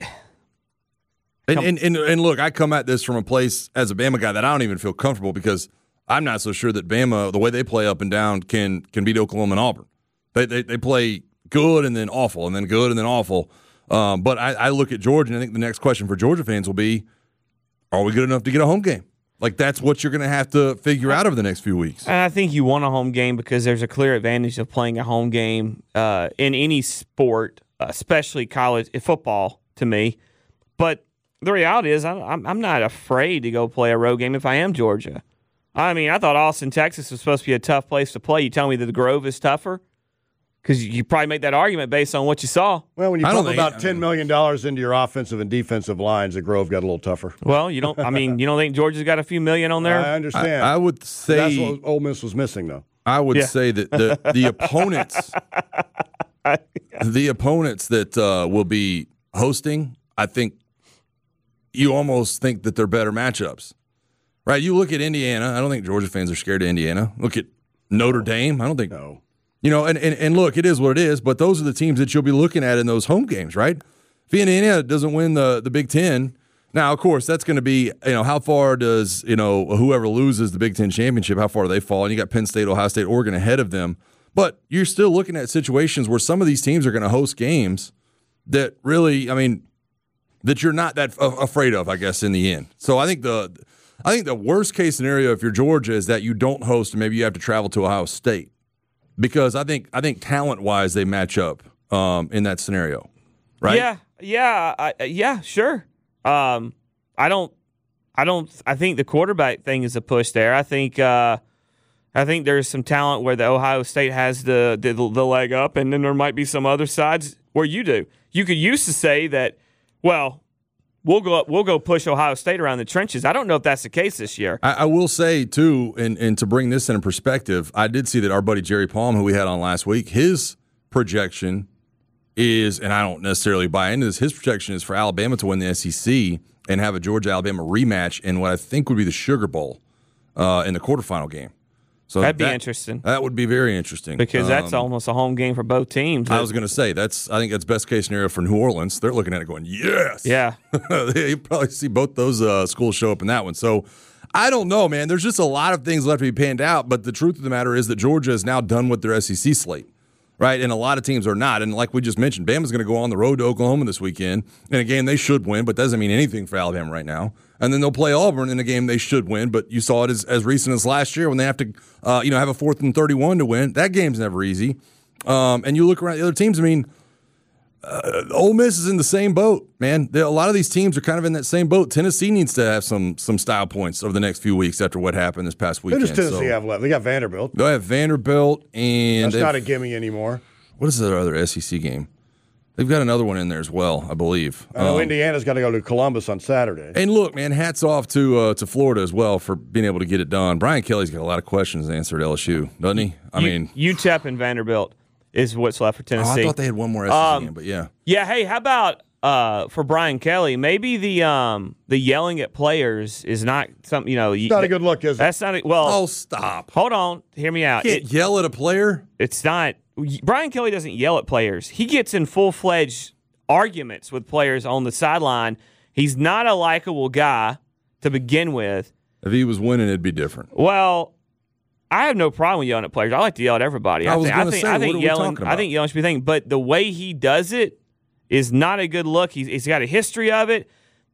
and and, and and look, I come at this from a place as a Bama guy that I don't even feel comfortable because I'm not so sure that Bama, the way they play up and down, can can beat Oklahoma and Auburn. They they they play good and then awful and then good and then awful. Um, but I, I look at Georgia, and I think the next question for Georgia fans will be, are we good enough to get a home game? Like, that's what you're going to have to figure out over the next few weeks. I think you want a home game because there's a clear advantage of playing a home game uh, in any sport, especially college football, to me. But the reality is I'm, I'm not afraid to go play a road game if I am Georgia. I mean, I thought Austin, Texas was supposed to be a tough place to play. You tell me that the Grove is tougher? Because you probably make that argument based on what you saw. Well, when you pump about ten million dollars into your offensive and defensive lines, the Grove got a little tougher. Well, you don't. I mean, you don't think Georgia's got a few million on there? I understand. I, I would say that's what Ole Miss was missing, though. I would Yeah. say that the the opponents, the opponents that uh, will be hosting, I think you almost think that they're better matchups, right? You look at Indiana. I don't think Georgia fans are scared of Indiana. Look at Notre Dame. I don't think. No. You know, and, and, and look, it is what it is, but those are the teams that you'll be looking at in those home games, right? If Indiana doesn't win the, the Big Ten, now, of course, that's going to be, you know, how far does, you know, whoever loses the Big Ten championship, how far do they fall? And you got Penn State, Ohio State, Oregon ahead of them. But you're still looking at situations where some of these teams are going to host games that really, I mean, that you're not that f- afraid of, I guess, in the end. So I think the I think the worst case scenario if you're Georgia is that you don't host and maybe you have to travel to Ohio State. Because I think I think talent wise they match up um, in that scenario, right? Yeah, yeah, I, yeah, sure. Um, I don't, I don't. I think the quarterback thing is a push there. I think, uh, I think there's some talent where the Ohio State has the, the the leg up, and then there might be some other sides where you do. You could used to say that, well, we'll go we'll go push Ohio State around the trenches. I don't know if that's the case this year. I, I will say, too, and, and to bring this in perspective, I did see that our buddy Jerry Palm, who we had on last week, his projection is, and I don't necessarily buy into this, his projection is for Alabama to win the S E C and have a Georgia-Alabama rematch in what I think would be the Sugar Bowl uh, in the quarterfinal game. So That'd be that, interesting. That would be very interesting. Because that's um, almost a home game for both teams. I was going to say, that's. I think that's best case scenario for New Orleans. They're looking at it going, yes. Yeah. You'll probably see both those uh, schools show up in that one. So I don't know, man. There's just a lot of things left to be panned out. But the truth of the matter is that Georgia is now done with their S E C slate. Right, and a lot of teams are not. And like we just mentioned, Bama's going to go on the road to Oklahoma this weekend in a game they should win, but doesn't mean anything for Alabama right now. And then they'll play Auburn in a game they should win, but you saw it as, as recent as last year when they have to, uh, you know, have a fourth and thirty-one to win. That game's never easy. Um, and you look around the other teams. I mean, uh, Ole Miss is in the same boat, man. A lot of these teams are kind of in that same boat. Tennessee needs to have some some style points over the next few weeks after what happened this past Who weekend. does Tennessee so, have left? They got Vanderbilt. They have Vanderbilt, and that's not a gimme anymore. What is their other S E C game? They've got another one in there as well, I believe. I know um, Indiana's got to go to Columbus on Saturday. And look, man, hats off to uh, to Florida as well for being able to get it done. Brian Kelly's got a lot of questions to answer at L S U, doesn't he? I U- mean, U T E P and Vanderbilt is what's left for Tennessee. Oh, I thought they had one more S E C um, game, but yeah. Yeah, hey, how about uh, for Brian Kelly, maybe the um, the yelling at players is not something, you know. It's not a good look, is it? That's not a, well. Oh, stop. Hold on. Hear me out. You can't It, yell at a player? it's not. Brian Kelly doesn't yell at players. He gets in full-fledged arguments with players on the sideline. He's not a likable guy to begin with. If he was winning, it'd be different. Well, I have no problem with yelling at players. I like to yell at everybody. I was think, gonna I think, say, I what think are we yelling. talking I about? think yelling should be a thing. But the way he does it is not a good look. He's, he's got a history of it.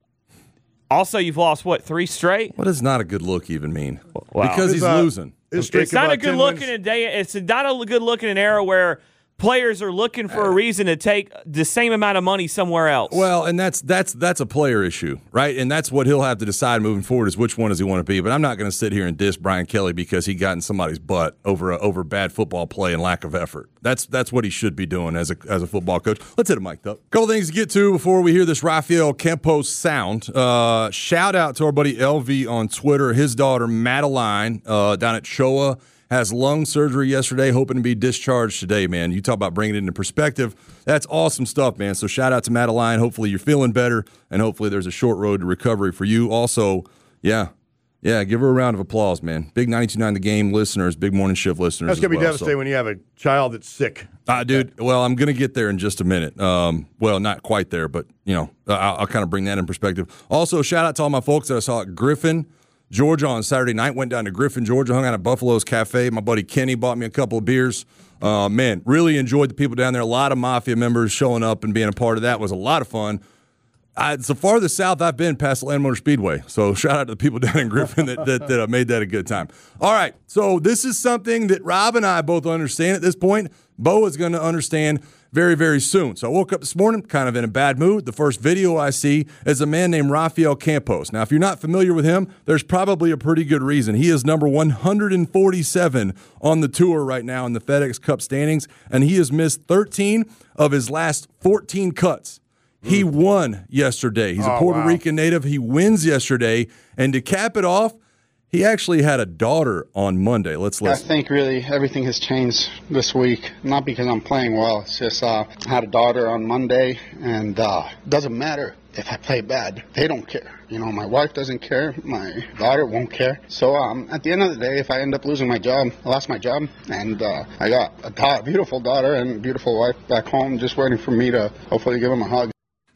Also, you've lost what three straight? What does not a good look even mean? Wow. Because he's It's, uh, losing. His streak It's not about a good ten look wins. in a day. It's not a good look in an era where players are looking for a reason to take the same amount of money somewhere else. Well, and that's that's that's a player issue, right? And that's what he'll have to decide moving forward is which one does he want to be. But I'm not going to sit here and diss Brian Kelly because he got in somebody's butt over a, over bad football play and lack of effort. That's that's what he should be doing as a as a football coach. Let's hit a mic up. Couple things to get to before we hear this Rafael Campos sound. Uh, shout out to our buddy L V on Twitter. His daughter Madeline uh, down at Showa has lung surgery yesterday, hoping to be discharged today, man. You talk about bringing it into perspective. That's awesome stuff, man. So shout out to Madeline. Hopefully you're feeling better, and hopefully there's a short road to recovery for you. Also, yeah, yeah, give her a round of applause, man. Big ninety-two point nine The Game listeners, big morning shift listeners. That's going to as be well, devastating so. when you have a child that's sick. Uh, dude, well, I'm going to get there in just a minute. Um, well, not quite there, but, you know, I'll, I'll kind of bring that in perspective. Also, shout out to all my folks that I saw at Griffin, Georgia on Saturday night. Went down to Griffin, Georgia, hung out at Buffalo's Cafe. My buddy Kenny bought me a couple of beers. Uh, man, really enjoyed the people down there. A lot of Mafia members showing up and being a part of that. Was a lot of fun. I, so far the south I've been past the Land Motor Speedway. So shout out to the people down in Griffin that, that, that made that a good time. All right, so this is something that Rob and I both understand at this point. Bo is going to understand very, very soon. So I woke up this morning kind of in a bad mood. The first video I see is a man named Rafael Campos. Now, if you're not familiar with him, there's probably a pretty good reason. He is number one hundred forty-seven on the tour right now in the FedEx Cup standings, and he has missed thirteen of his last fourteen cuts. He won yesterday. He's a Oh, Puerto wow. Rican native. He wins yesterday. And to cap it off, he actually had a daughter on Monday. Let's I listen. think really everything has changed this week. Not because I'm playing well. It's just uh, I had a daughter on Monday, and uh, it doesn't matter if I play bad. They don't care. You know, my wife doesn't care. My daughter won't care. So um, at the end of the day, if I end up losing my job, I lost my job, and uh, I got a da- beautiful daughter and a beautiful wife back home just waiting for me to hopefully give them a hug.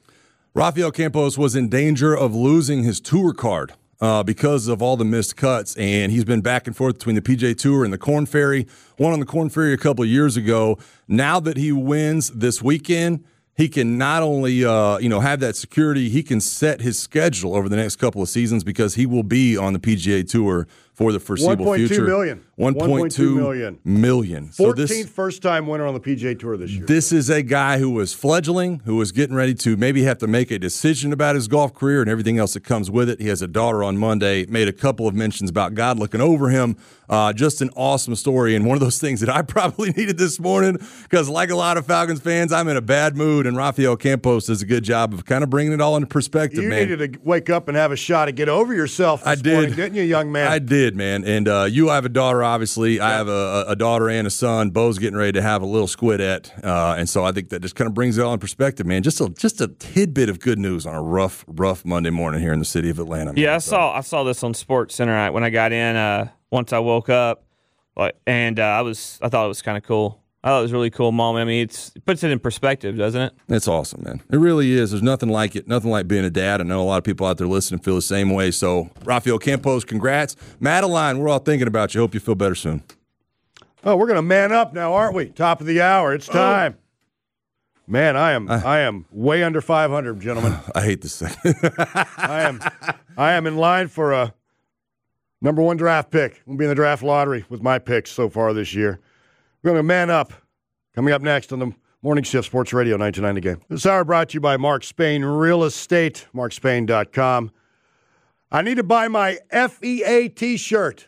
Rafael Campos was in danger of losing his tour card uh, because of all the missed cuts, and he's been back and forth between the P G A Tour and the Korn Ferry. Won on the Korn Ferry a couple of years ago. Now that he wins this weekend, he can not only uh, you know have that security, he can set his schedule over the next couple of seasons because he will be on the P G A Tour for the foreseeable one point two future. million. one point two million. million. So fourteenth this, first-time winner on the P G A Tour this year. This is a guy who was fledgling, who was getting ready to maybe have to make a decision about his golf career and everything else that comes with it. He has a daughter on Monday, made a couple of mentions about God looking over him. Uh, just an awesome story, and one of those things that I probably needed this morning because, like a lot of Falcons fans, I'm in a bad mood, and Rafael Campos does a good job of kind of bringing it all into perspective, you man. needed to wake up and have a shot to get over yourself this I did. morning, didn't you, young man? I did. did, man. And uh, you have a daughter, obviously. I have a, a daughter and a son. Bo's getting ready to have a little squidette. Uh, and so I think that just kind of brings it all in perspective, man. Just a just a tidbit of good news on a rough, rough Monday morning here in the city of Atlanta. Man. Yeah, I so. saw I saw this on Sports Center when I got in. Uh, once I woke up, and uh, I was I thought it was kind of cool. I thought it was a really cool moment. I mean, it's, it puts it in perspective, doesn't it? It's awesome, man. It really is. There's nothing like it. Nothing like being a dad. I know a lot of people out there listening feel the same way. So, Rafael Campos, congrats. Madeline, we're all thinking about you. Hope you feel better soon. Oh, we're going to man up now, aren't we? Top of the hour. It's time. Oh. Man, I am I am way under five hundred, gentlemen. I hate this thing. I am I am in line for a number one draft pick. We'll be in the draft lottery with my picks so far this year. We're going to man up. Coming up next on the Morning Shift Sports Radio ninety-nine The Game. This hour brought to you by Mark Spain Real Estate, mark spain dot com. I need to buy my F E A t-shirt.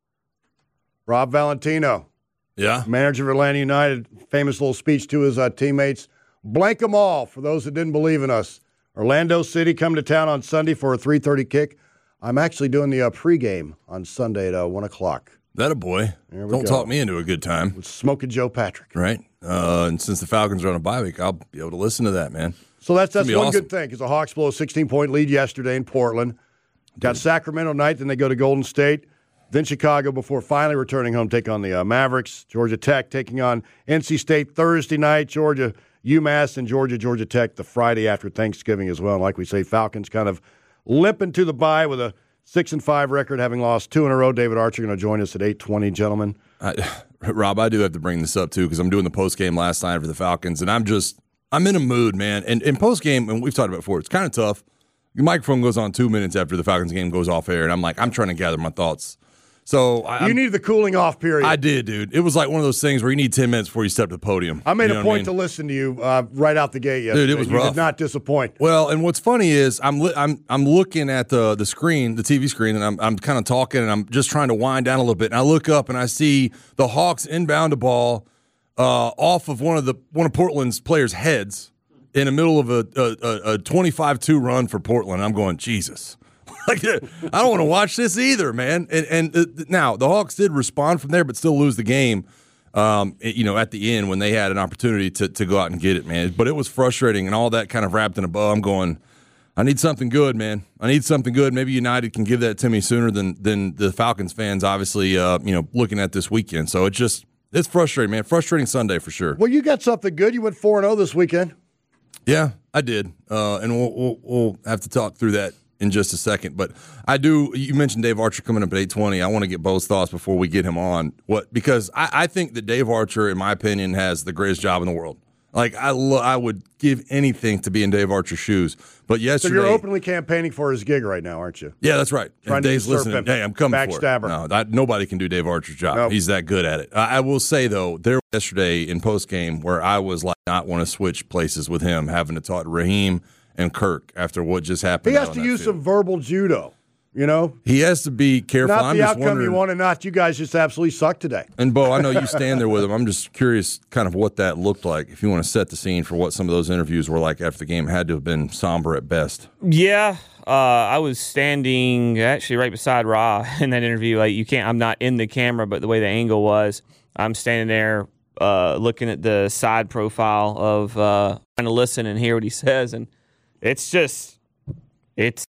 Rob Valentino, yeah, manager of Atlanta United, famous little speech to his uh, teammates. Blank them all for those that didn't believe in us. Orlando City come to town on Sunday for a three thirty kick. I'm actually doing the uh, pregame on Sunday at uh, one o'clock. That a boy. Don't go. Talk me into a good time. With Smoking Joe Patrick. Right. Uh, and since the Falcons are on a bye week, I'll be able to listen to that, man. So that's that's one awesome. good thing because the Hawks blow a sixteen-point lead yesterday in Portland. Got Sacramento night, then they go to Golden State, then Chicago before finally returning home, take on the uh, Mavericks. Georgia Tech taking on N C State Thursday night. Georgia, UMass, and Georgia, Georgia Tech the Friday after Thanksgiving as well. And like we say, Falcons kind of limping to the bye with a Six and five record, having lost two in a row. David Archer going to join us at eight twenty, gentlemen. I, Rob, I do have to bring this up, too, because I'm doing the post-game last night for the Falcons, and I'm just – I'm in a mood, man. And in post-game, and we've talked about it before, it's kind of tough. The microphone goes on two minutes after the Falcons game goes off air, and I'm like, I'm trying to gather my thoughts. So I, You needed the cooling off period. I did, dude. It was like one of those things where you need ten minutes before you step to the podium. I made you know a point I mean? to listen to you uh, right out the gate yesterday. Dude, it was you rough. did not disappoint. Well, and what's funny is I'm li- I'm I'm looking at the the screen, the T V screen, and I'm I'm kind of talking, and I'm just trying to wind down a little bit, and I look up and I see the Hawks inbound a ball uh, off of one of the one of Portland's players' heads in the middle of a a, a twenty-five two run for Portland. I'm going, Jesus. Like, I don't want to watch this either, man. And, and uh, now the Hawks did respond from there, but still lose the game. Um, you know, at the end when they had an opportunity to to go out and get it, man. But it was frustrating, and all that kind of wrapped in a bow. I'm going, I need something good, man. I need something good. Maybe United can give that to me sooner than than the Falcons fans, obviously, uh, you know, looking at this weekend. So it's just it's frustrating, man. Frustrating Sunday for sure. Well, you got something good. You went four and oh this weekend. Yeah, I did, uh, and we'll, we'll we'll have to talk through that in just a second. But I do, you mentioned Dave Archer coming up at eight twenty. I want to get Bo's thoughts before we get him on. What Because I, I think that Dave Archer, in my opinion, has the greatest job in the world. Like, I lo- I would give anything to be in Dave Archer's shoes. But yesterday... So you're openly campaigning for his gig right now, aren't you? Yeah, that's right. Trying and to Dave's usurp listening. him. Hey, I'm coming Backstabber. for it. No, that, nobody can do Dave Archer's job. Nope. He's that good at it. I, I will say, though, there was yesterday in postgame where I was like not want to switch places with him, having to talk to Raheem and Kirk after what just happened. He has to use field. some verbal judo, you know? He has to be careful. Not I'm the just outcome wondering, you want, and not you guys just absolutely suck today. And, Bo, I know you stand there with him. I'm just curious kind of what that looked like. If you want to set the scene for what some of those interviews were like after the game, had to have been somber at best. Yeah, uh, I was standing actually right beside Ra in that interview. Like, you can't, I'm not in the camera, but the way the angle was, I'm standing there uh, looking at the side profile of uh, trying to listen and hear what he says, and it's just, it's,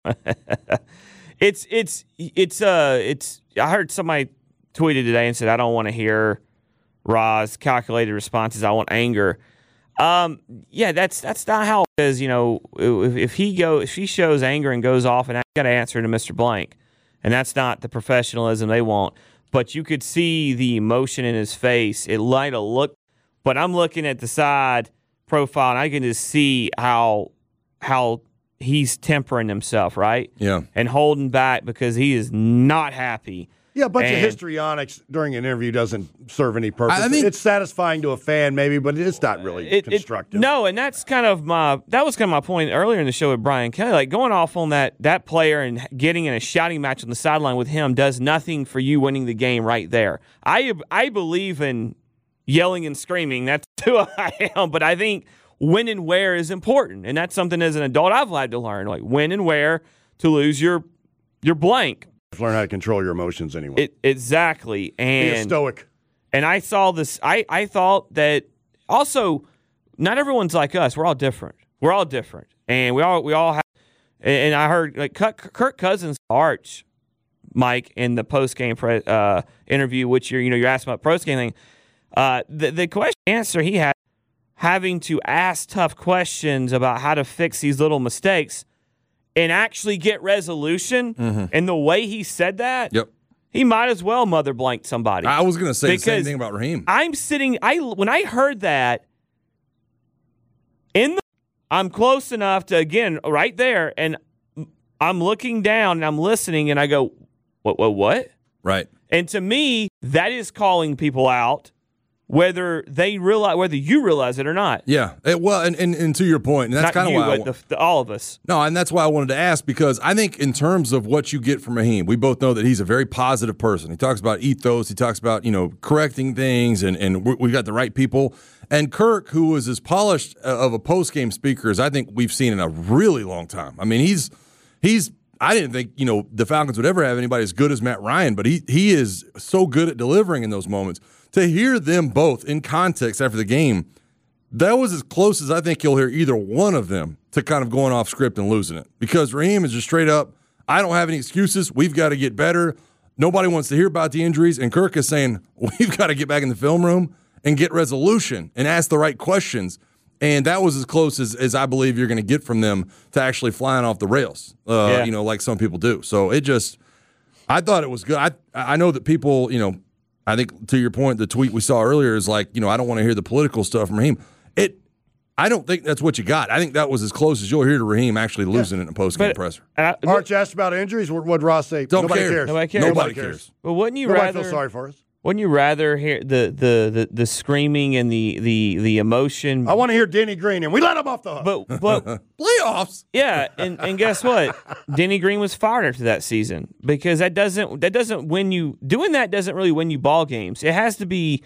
it's, it's, it's, uh, it's. I heard somebody tweeted today and said, "I don't want to hear Ra's calculated responses. I want anger." Um, yeah, that's that's not how it is. You know, if, if he go, if he shows anger and goes off, and I got to answer to Mister Blank, and that's not the professionalism they want. But you could see the emotion in his face. It might have looked, but I'm looking at the side profile, and I can just see how how he's tempering himself, right? Yeah, and holding back because he is not happy. Yeah, a bunch and, of histrionics during an interview doesn't serve any purpose. I mean, it's satisfying to a fan, maybe, but it's not really it, constructive. It, no, and that's kind of my that was kind of my point earlier in the show with Brian Kelly. Like, going off on that that player and getting in a shouting match on the sideline with him does nothing for you winning the game right there. I I believe in yelling and screaming. That's who I am. But I think when and where is important, and that's something as an adult I've had to learn. Like, when and where to lose your your blank. Learn how to control your emotions anyway. It, exactly. And, Be a stoic. And I saw this. I, I thought that also, not everyone's like us. We're all different. We're all different. And we all we all have. And I heard like Kirk Cousins' arch, Mike, in the post game pre, uh, interview, which you're you know you're asking about post game thing. Uh, the the question answer he had, having to ask tough questions about how to fix these little mistakes and actually get resolution. Mm-hmm. And the way he said that, yep. he might as well mother blanked somebody. I was going to say the same thing about Raheem. I'm sitting. I when I heard that in the, I'm close enough to again right there, and I'm looking down and I'm listening, and I go, "What? What? What?" Right. And to me, that is calling people out, whether they realize, whether you realize it or not. Yeah. It, well, and, and, and to your point, and that's kind of why I, the, the, all of us. No, and that's why I wanted to ask, because I think in terms of what you get from Raheem, we both know that he's a very positive person. He talks about ethos. He talks about, you know, correcting things, and, and we got the right people. And Kirk, who was as polished of a post-game speaker as I think we've seen in a really long time. I mean, he's he's. I didn't think, you know, the Falcons would ever have anybody as good as Matt Ryan, but he he is so good at delivering in those moments. To hear them both in context after the game, that was as close as I think you'll hear either one of them to kind of going off script and losing it. Because Raheem is just straight up, I don't have any excuses. We've got to get better. Nobody wants to hear about the injuries. And Kirk is saying, we've got to get back in the film room and get resolution and ask the right questions. And that was as close as, as I believe you're going to get from them to actually flying off the rails, uh, yeah. you know, like some people do. So it just, I thought it was good. I I know that people, you know, I think to your point, the tweet we saw earlier is like, you know, I don't want to hear the political stuff from Raheem. It, I don't think that's what you got. I think that was as close as you'll hear to Raheem actually losing yeah. it in a post-game presser. I, Arch asked about injuries. What would Ross say? Don't Nobody care. cares. Nobody cares. Nobody, Nobody cares. cares. But wouldn't you Nobody rather feel sorry for us? Wouldn't you rather hear the the, the, the screaming and the, the, the emotion? I want to hear Denny Green, and we let him off the hook. But but playoffs. Yeah, and, and guess what? Denny Green was fired after that season because that doesn't that doesn't win you. Doing that doesn't really win you ball games. It has to be.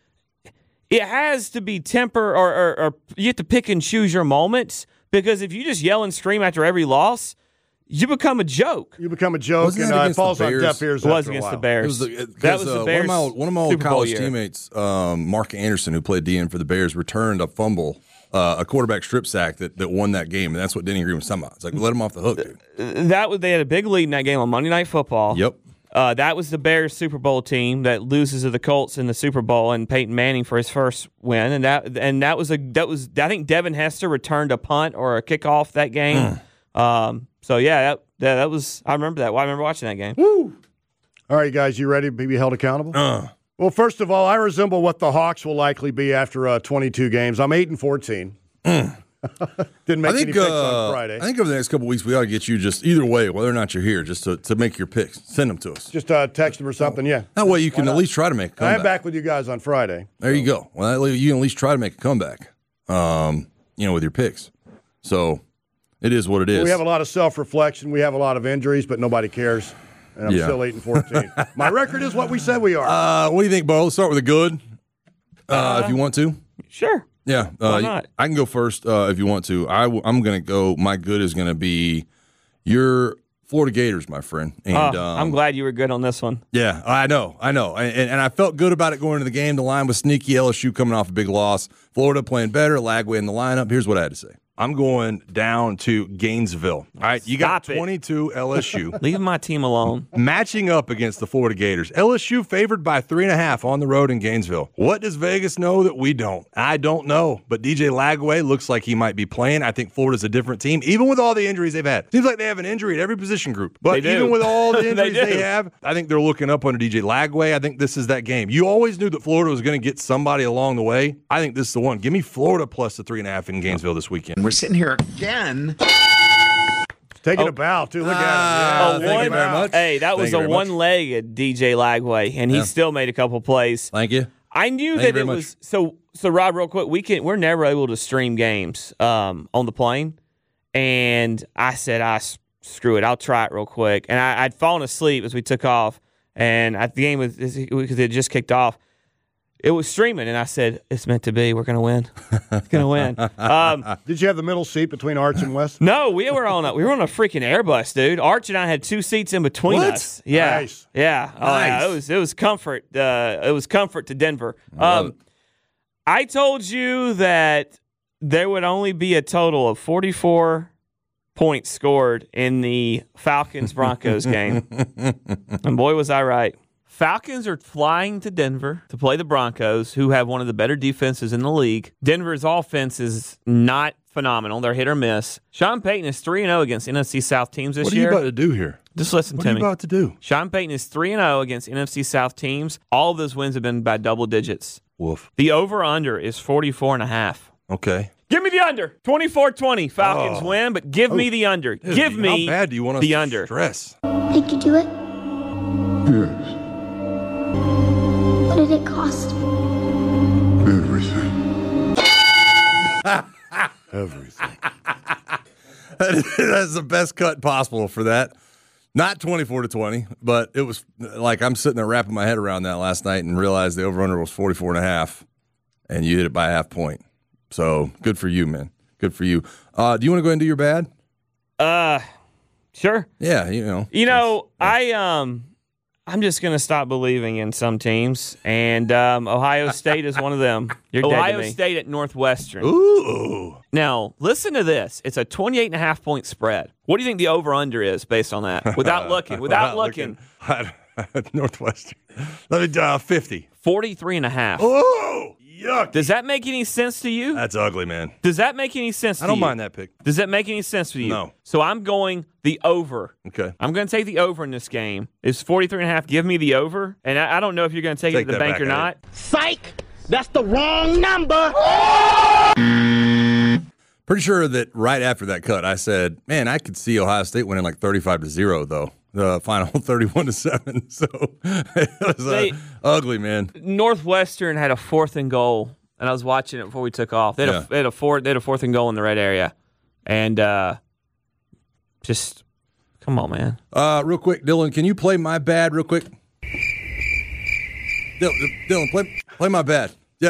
It has to be temper, or, or, or you have to pick and choose your moments, because if you just yell and scream after every loss, you become a joke. You become a joke, Wasn't and uh, it falls on deaf ears. It was after against a the while. Bears. It was the, it, that was uh, the Bears. One of my, one of my old Super Bowl college year. teammates, um, Mark Anderson, who played D N for the Bears, returned a fumble, uh, a quarterback strip sack that, that won that game, and that's what Denny Green was talking about. It's like, let him off the hook, dude. That was, they had a big lead in that game on Monday Night Football. Yep. Uh, that was the Bears Super Bowl team that loses to the Colts in the Super Bowl, and Peyton Manning for his first win, and that and that was a that was I think Devin Hester returned a punt or a kickoff that game. Mm. Um, so yeah, that, that that was I remember that. Well, I remember watching that game. Woo! All right, guys, you ready to be held accountable? Uh. Well, first of all, I resemble what the Hawks will likely be after uh, twenty-two games. I'm eight and fourteen. Mm. Didn't make I think, any picks uh, on Friday. I think over the next couple of weeks we ought to get you just either way, whether or not you're here, just to, to make your picks. Send them to us. Just uh, text them or something, yeah. That way you can at least try to make a comeback. I'm back with you guys on Friday. There so. you go. Well, that way you can at least try to make a comeback, um, you know, with your picks. So it is what it is. We have a lot of self-reflection. We have a lot of injuries, but nobody cares. And I'm yeah. still eight and fourteen. My record is what we said we are. Uh, what do you think, Bo? Let's start with a good, uh, uh, if you want to. Sure. Yeah, uh, Why not? I can go first uh, if you want to. I w- I'm going to go. My good is going to be your Florida Gators, my friend. And oh, um, I'm glad you were good on this one. Yeah, I know, I know, and, and I felt good about it going into the game. The line was sneaky. L S U coming off a big loss. Florida playing better. Lagway in the lineup. Here's what I had to say. I'm going down to Gainesville. All right, you Stop got twenty-two it. L S U. Leave my team alone. Matching up against the Florida Gators. L S U favored by three and a half on the road in Gainesville. What does Vegas know that we don't? I don't know, but D J Lagway looks like he might be playing. I think Florida's a different team, even with all the injuries they've had. Seems like they have an injury at every position group. But even with all the injuries they, they have, I think they're looking up under D J Lagway. I think this is that game. You always knew that Florida was going to get somebody along the way. I think this is the one. Give me Florida plus the three and a half in Gainesville this weekend. We're sitting here again. Taking oh. a bow, too. Look uh, at him. Yeah, oh, thank one, you very much. Hey, that Thank was you a very much. one-legged D J Lagway, and he Yeah. still made a couple plays. Thank you. I knew Thank you that very it much. was so. So, Rob, real quick, we can we're never able to stream games um, on the plane, and I said, "I screw it, I'll try it real quick." And I, I'd fallen asleep as we took off, and at the game was because it just kicked off. It was streaming, and I said, it's meant to be. We're going to win. It's going to win. Um, Did you have the middle seat between Arch and Wes? no, we were on a, we were on a freaking Airbus, dude. Arch and I had two seats in between What? us. Yeah. Nice. Yeah. Oh, yeah. Nice. It was, it was comfort. Uh, it was comfort to Denver. Um, I told you that there would only be a total of forty-four points scored in the Falcons-Broncos game. And boy, was I right. Falcons are flying to Denver to play the Broncos, who have one of the better defenses in the league. Denver's offense is not phenomenal. They're hit or miss. Sean Payton is three and oh against N F C South teams this What are you year. about to do here? Just listen What to are me. you about to do? Sean Payton is three and oh against N F C South teams. All of those wins have been by double digits. Woof. The over-under is forty-four and a half. Okay. Give me the under. twenty-four twenty. Falcons Oh. win, but give me the under. Dude, give how me bad do you want us the to under. stress? Did you do it? Yes. What did it cost? Everything. Everything. That's the best cut possible for that. Not twenty-four to twenty, but it was like I'm sitting there wrapping my head around that last night and realized the over-under was forty-four and a half, and you hit it by a half point. So good for you, man. Good for you. Uh, do you want to go ahead and do your bad? Uh, sure. Yeah, you know. You know, I um, I'm just gonna stop believing in some teams, and um, Ohio State is one of them. You're Ohio State at Northwestern. Ooh. Now, listen to this. It's a twenty-eight and a half point spread. What do you think the over/under is based on that? Without looking, without, Without looking. looking. Northwestern. Let me uh, fifty. forty-three and a half. Oh, yuck. Does that make any sense to you? That's ugly, man. Does that make any sense to I you? don't mind that pick. Does that make any sense to you? No. So I'm going the over. Okay. I'm going to take the over in this game. It's forty-three and a half. Give me the over. And I, I don't know if you're going to take, Take it to the that bank back, or Eddie. not. Psych! That's the wrong number! Pretty sure that right after that cut, I said, man, I could see Ohio State winning like thirty-five to zero, though. The final thirty-one to seven. So it was uh, They- ugly, man. Northwestern had a fourth and goal, and I was watching it before we took off. They had, Yeah. a, they had a fourth. They had a fourth and goal in the red area, and uh, just come on, man. Uh, real quick, Dylan, can you play my bad real quick? Dylan, Dylan play, play my bad. Yeah.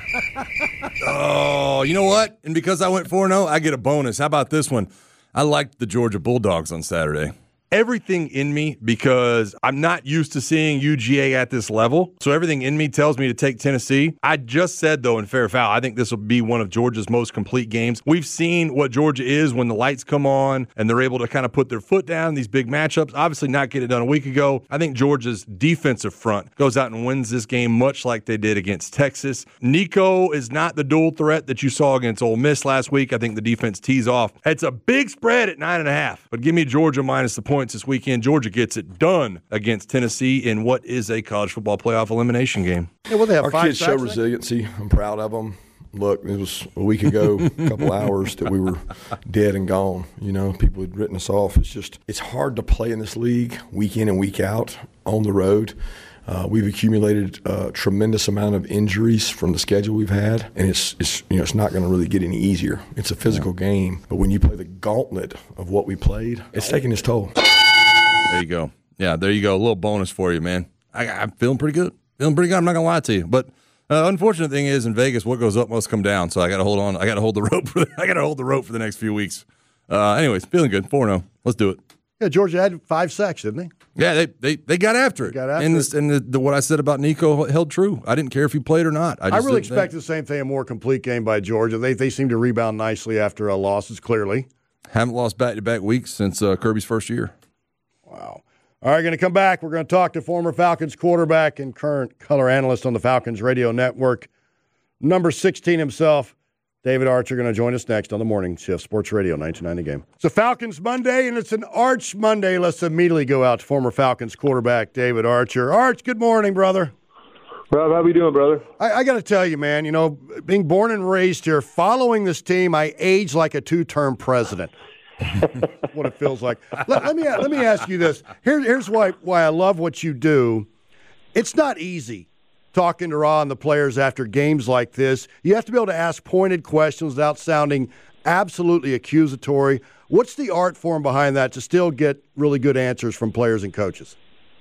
Oh, you know what? And because I went four and oh, I get a bonus. How about this one? I liked the Georgia Bulldogs on Saturday. Everything in me, because I'm not used to seeing U G A at this level, so everything in me tells me to take Tennessee. I just said, though, in fair foul, I think this will be one of Georgia's most complete games. We've seen what Georgia is when the lights come on and they're able to kind of put their foot down in these big matchups. Obviously not get it done a week ago. I think Georgia's defensive front goes out and wins this game much like they did against Texas. Nico is not the dual threat that you saw against Ole Miss last week. I think the defense tees off. It's a big spread at nine and a half, but give me Georgia minus the point this weekend. Georgia gets it done against Tennessee in what is a college football playoff elimination game. Yeah, well, they have Our five kids show sacks, resiliency. I'm proud of them. Look, it was a week ago, a couple hours that we were dead and gone. You know, people had written us off. It's just, it's hard to play in this league week in and week out on the road. Uh, we've accumulated a tremendous amount of injuries from the schedule we've had, and it's, it's you know it's not going to really get any easier. It's a physical game, but when you play the gauntlet of what we played, it's taking its toll. There you go. Yeah, there you go. A little bonus for you, man. I, I'm feeling pretty good. Feeling pretty good. I'm not gonna lie to you, but uh, unfortunate thing is in Vegas, what goes up must come down. So I got to hold on. I got to hold the rope. For the, I got to hold the rope for the next few weeks. Uh, anyways, feeling good. four and oh. Let's do it. Yeah, Georgia had five sacks, didn't they? Yeah, they they, they got after it. Got after and it. this, and the, the, what I said about Nico held true. I didn't care if he played or not. I, I just really didn't think- expect the same thing, a more complete game by Georgia. They they seem to rebound nicely after uh, losses, clearly. Haven't lost back-to-back weeks since uh, Kirby's first year. Wow. All right, going to come back. We're going to talk to former Falcons quarterback and current color analyst on the Falcons radio network, number sixteen himself, David Archer, going to join us next on the Morning Shift, Sports Radio nineteen ninety game. It's a Falcons Monday, and it's an Arch Monday. Let's immediately go out to former Falcons quarterback David Archer. Arch, good morning, brother. Rob, how we doing, brother? I, I got to tell you, man, you know, being born and raised here, following this team, I age like a two-term president. What it feels like. Let, let me let me ask you this. Here, here's why why I love what you do. It's not easy talking to Raw and the players after games like this. You have to be able to ask pointed questions without sounding absolutely accusatory. What's the art form behind that to still get really good answers from players and coaches?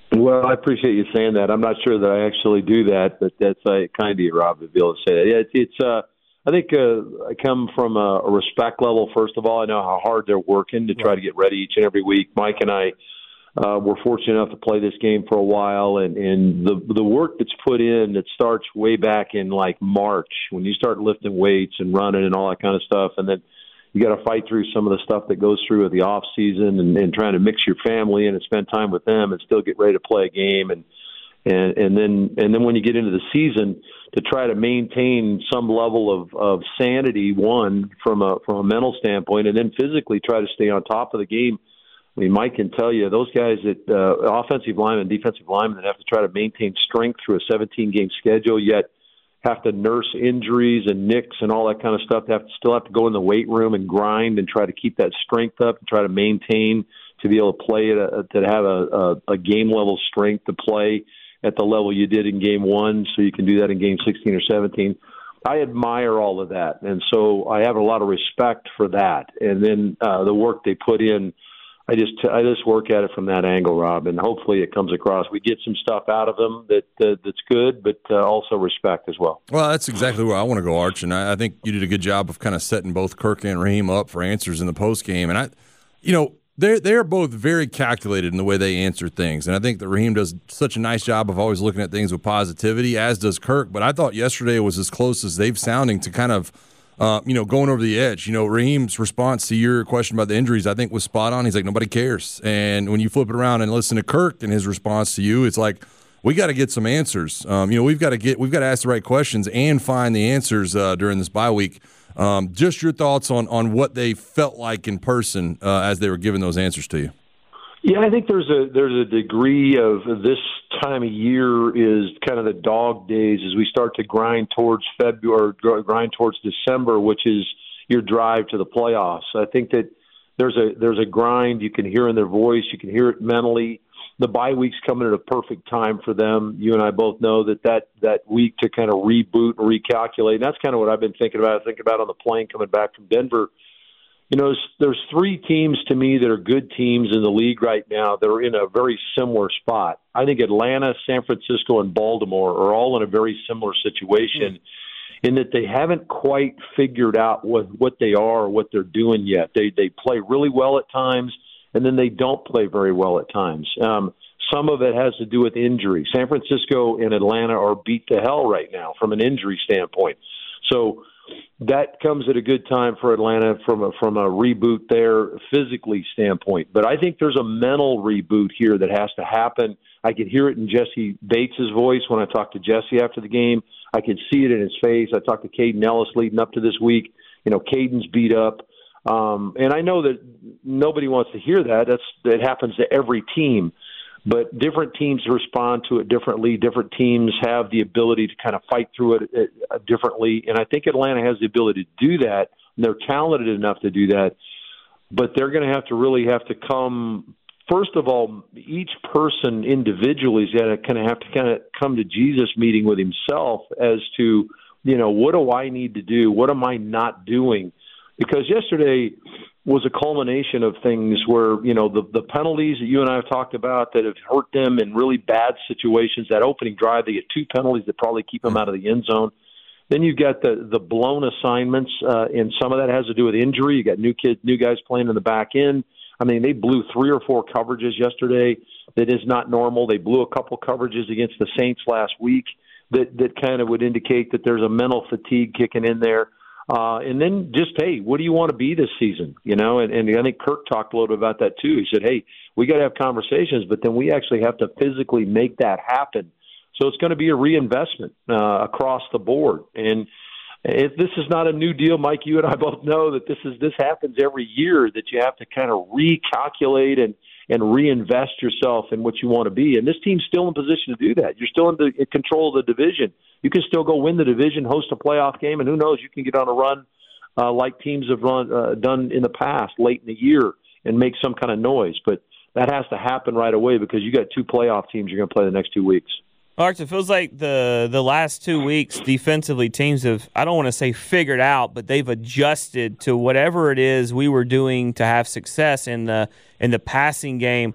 Well, I appreciate you saying that. I'm not sure that I actually do that, but that's uh, kind of you, Rob, to be able to say that. Yeah, it's, it's uh, I think uh, I come from a, a respect level. First of all, I know how hard they're working to try to get ready each and every week. Mike and I uh, were fortunate enough to play this game for a while, and, and the the work that's put in that starts way back in like March when you start lifting weights and running and all that kind of stuff, and then you got to fight through some of the stuff that goes through at the off season and, and trying to mix your family in and spend time with them and still get ready to play a game. And, and, and then, and then when you get into the season to try to maintain some level of, of sanity, one from a, from a mental standpoint, and then physically try to stay on top of the game. I mean, Mike can tell you those guys that uh, offensive linemen and defensive linemen that have to try to maintain strength through a seventeen game schedule, yet have to nurse injuries and nicks and all that kind of stuff. They have to still have to go in the weight room and grind and try to keep that strength up and try to maintain to be able to play at a, to have a, a, a game level strength to play at the level you did in game one, so you can do that in game sixteen or seventeen. I admire all of that, and so I have a lot of respect for that. And then uh, the work they put in, I just I just work at it from that angle, Rob, and hopefully it comes across. We get some stuff out of them that uh, that's good, but uh, also respect as well. Well, that's exactly where I want to go, Arch, and I, I think you did a good job of kind of setting both Kirk and Raheem up for answers in the post game. And I, you know, they're they're both very calculated in the way they answer things, and I think that Raheem does such a nice job of always looking at things with positivity, as does Kirk. But I thought yesterday was as close as they've sounding to kind of. Uh, you know, going over the edge. You know, Raheem's response to your question about the injuries, I think, was spot on. He's like, nobody cares. And when you flip it around and listen to Kirk and his response to you, it's like, we got to get some answers. Um, you know, we've got to get, we've got to ask the right questions and find the answers uh, during this bye week. Um, just your thoughts on on what they felt like in person uh, as they were giving those answers to you. Yeah, I think there's a there's a degree of this time of year is kind of the dog days as we start to grind towards February, or grind towards December, which is your drive to the playoffs. I think that there's a there's a grind you can hear in their voice, you can hear it mentally. The bye week's coming at a perfect time for them. You and I both know that that, that week to kind of reboot and recalculate. And that's kind of what I've been thinking about. I think about on the plane coming back from Denver. You know, there's, there's three teams to me that are good teams in the league right now that are in a very similar spot. I think Atlanta, San Francisco, and Baltimore are all in a very similar situation mm-hmm. in that they haven't quite figured out what, what they are or what they're doing yet. They they play really well at times, and then they don't play very well at times. Um, some of it has to do with injury. San Francisco and Atlanta are beat to hell right now from an injury standpoint. So that comes at a good time for Atlanta from a, from a reboot there physically standpoint. But I think there's a mental reboot here that has to happen. I could hear it in Jesse Bates' voice when I talked to Jesse after the game. I could see it in his face. I talked to Caden Ellis leading up to this week. You know, Caden's beat up. Um, and I know that nobody wants to hear that. That's that happens to every team. But different teams respond to it differently. Different teams have the ability to kind of fight through it uh, differently. And I think Atlanta has the ability to do that. And they're talented enough to do that. But they're going to have to really have to come, first of all, each person individually is going to kind of have to kind of come to Jesus meeting with himself as to, you know, what do I need to do? What am I not doing? Because yesterday was a culmination of things where, you know, the, the penalties that you and I have talked about that have hurt them in really bad situations. That opening drive, they get two penalties that probably keep them out of the end zone. Then you've got the, the blown assignments, uh, and some of that has to do with injury. You got new kids, new guys playing in the back end. I mean, they blew three or four coverages yesterday that is not normal. They blew a couple coverages against the Saints last week that, that kind of would indicate that there's a mental fatigue kicking in there. Uh, and then just, hey, what do you want to be this season? You know, and, and I think Kirk talked a little bit about that too. He said, hey, we got to have conversations, but then we actually have to physically make that happen. So it's going to be a reinvestment uh, across the board. And it, this is not a new deal. Mike, you and I both know that this is this happens every year, that you have to kind of recalculate and, and reinvest yourself in what you want to be. And this team's still in position to do that. You're still in, the, in control of the division. You can still go win the division, host a playoff game, and who knows, you can get on a run uh, like teams have run uh, done in the past late in the year and make some kind of noise. But that has to happen right away because you got two playoff teams you're going to play the next two weeks. Arch, it feels like the the last two weeks defensively teams have, I don't want to say figured out, but they've adjusted to whatever it is we were doing to have success in the in the passing game.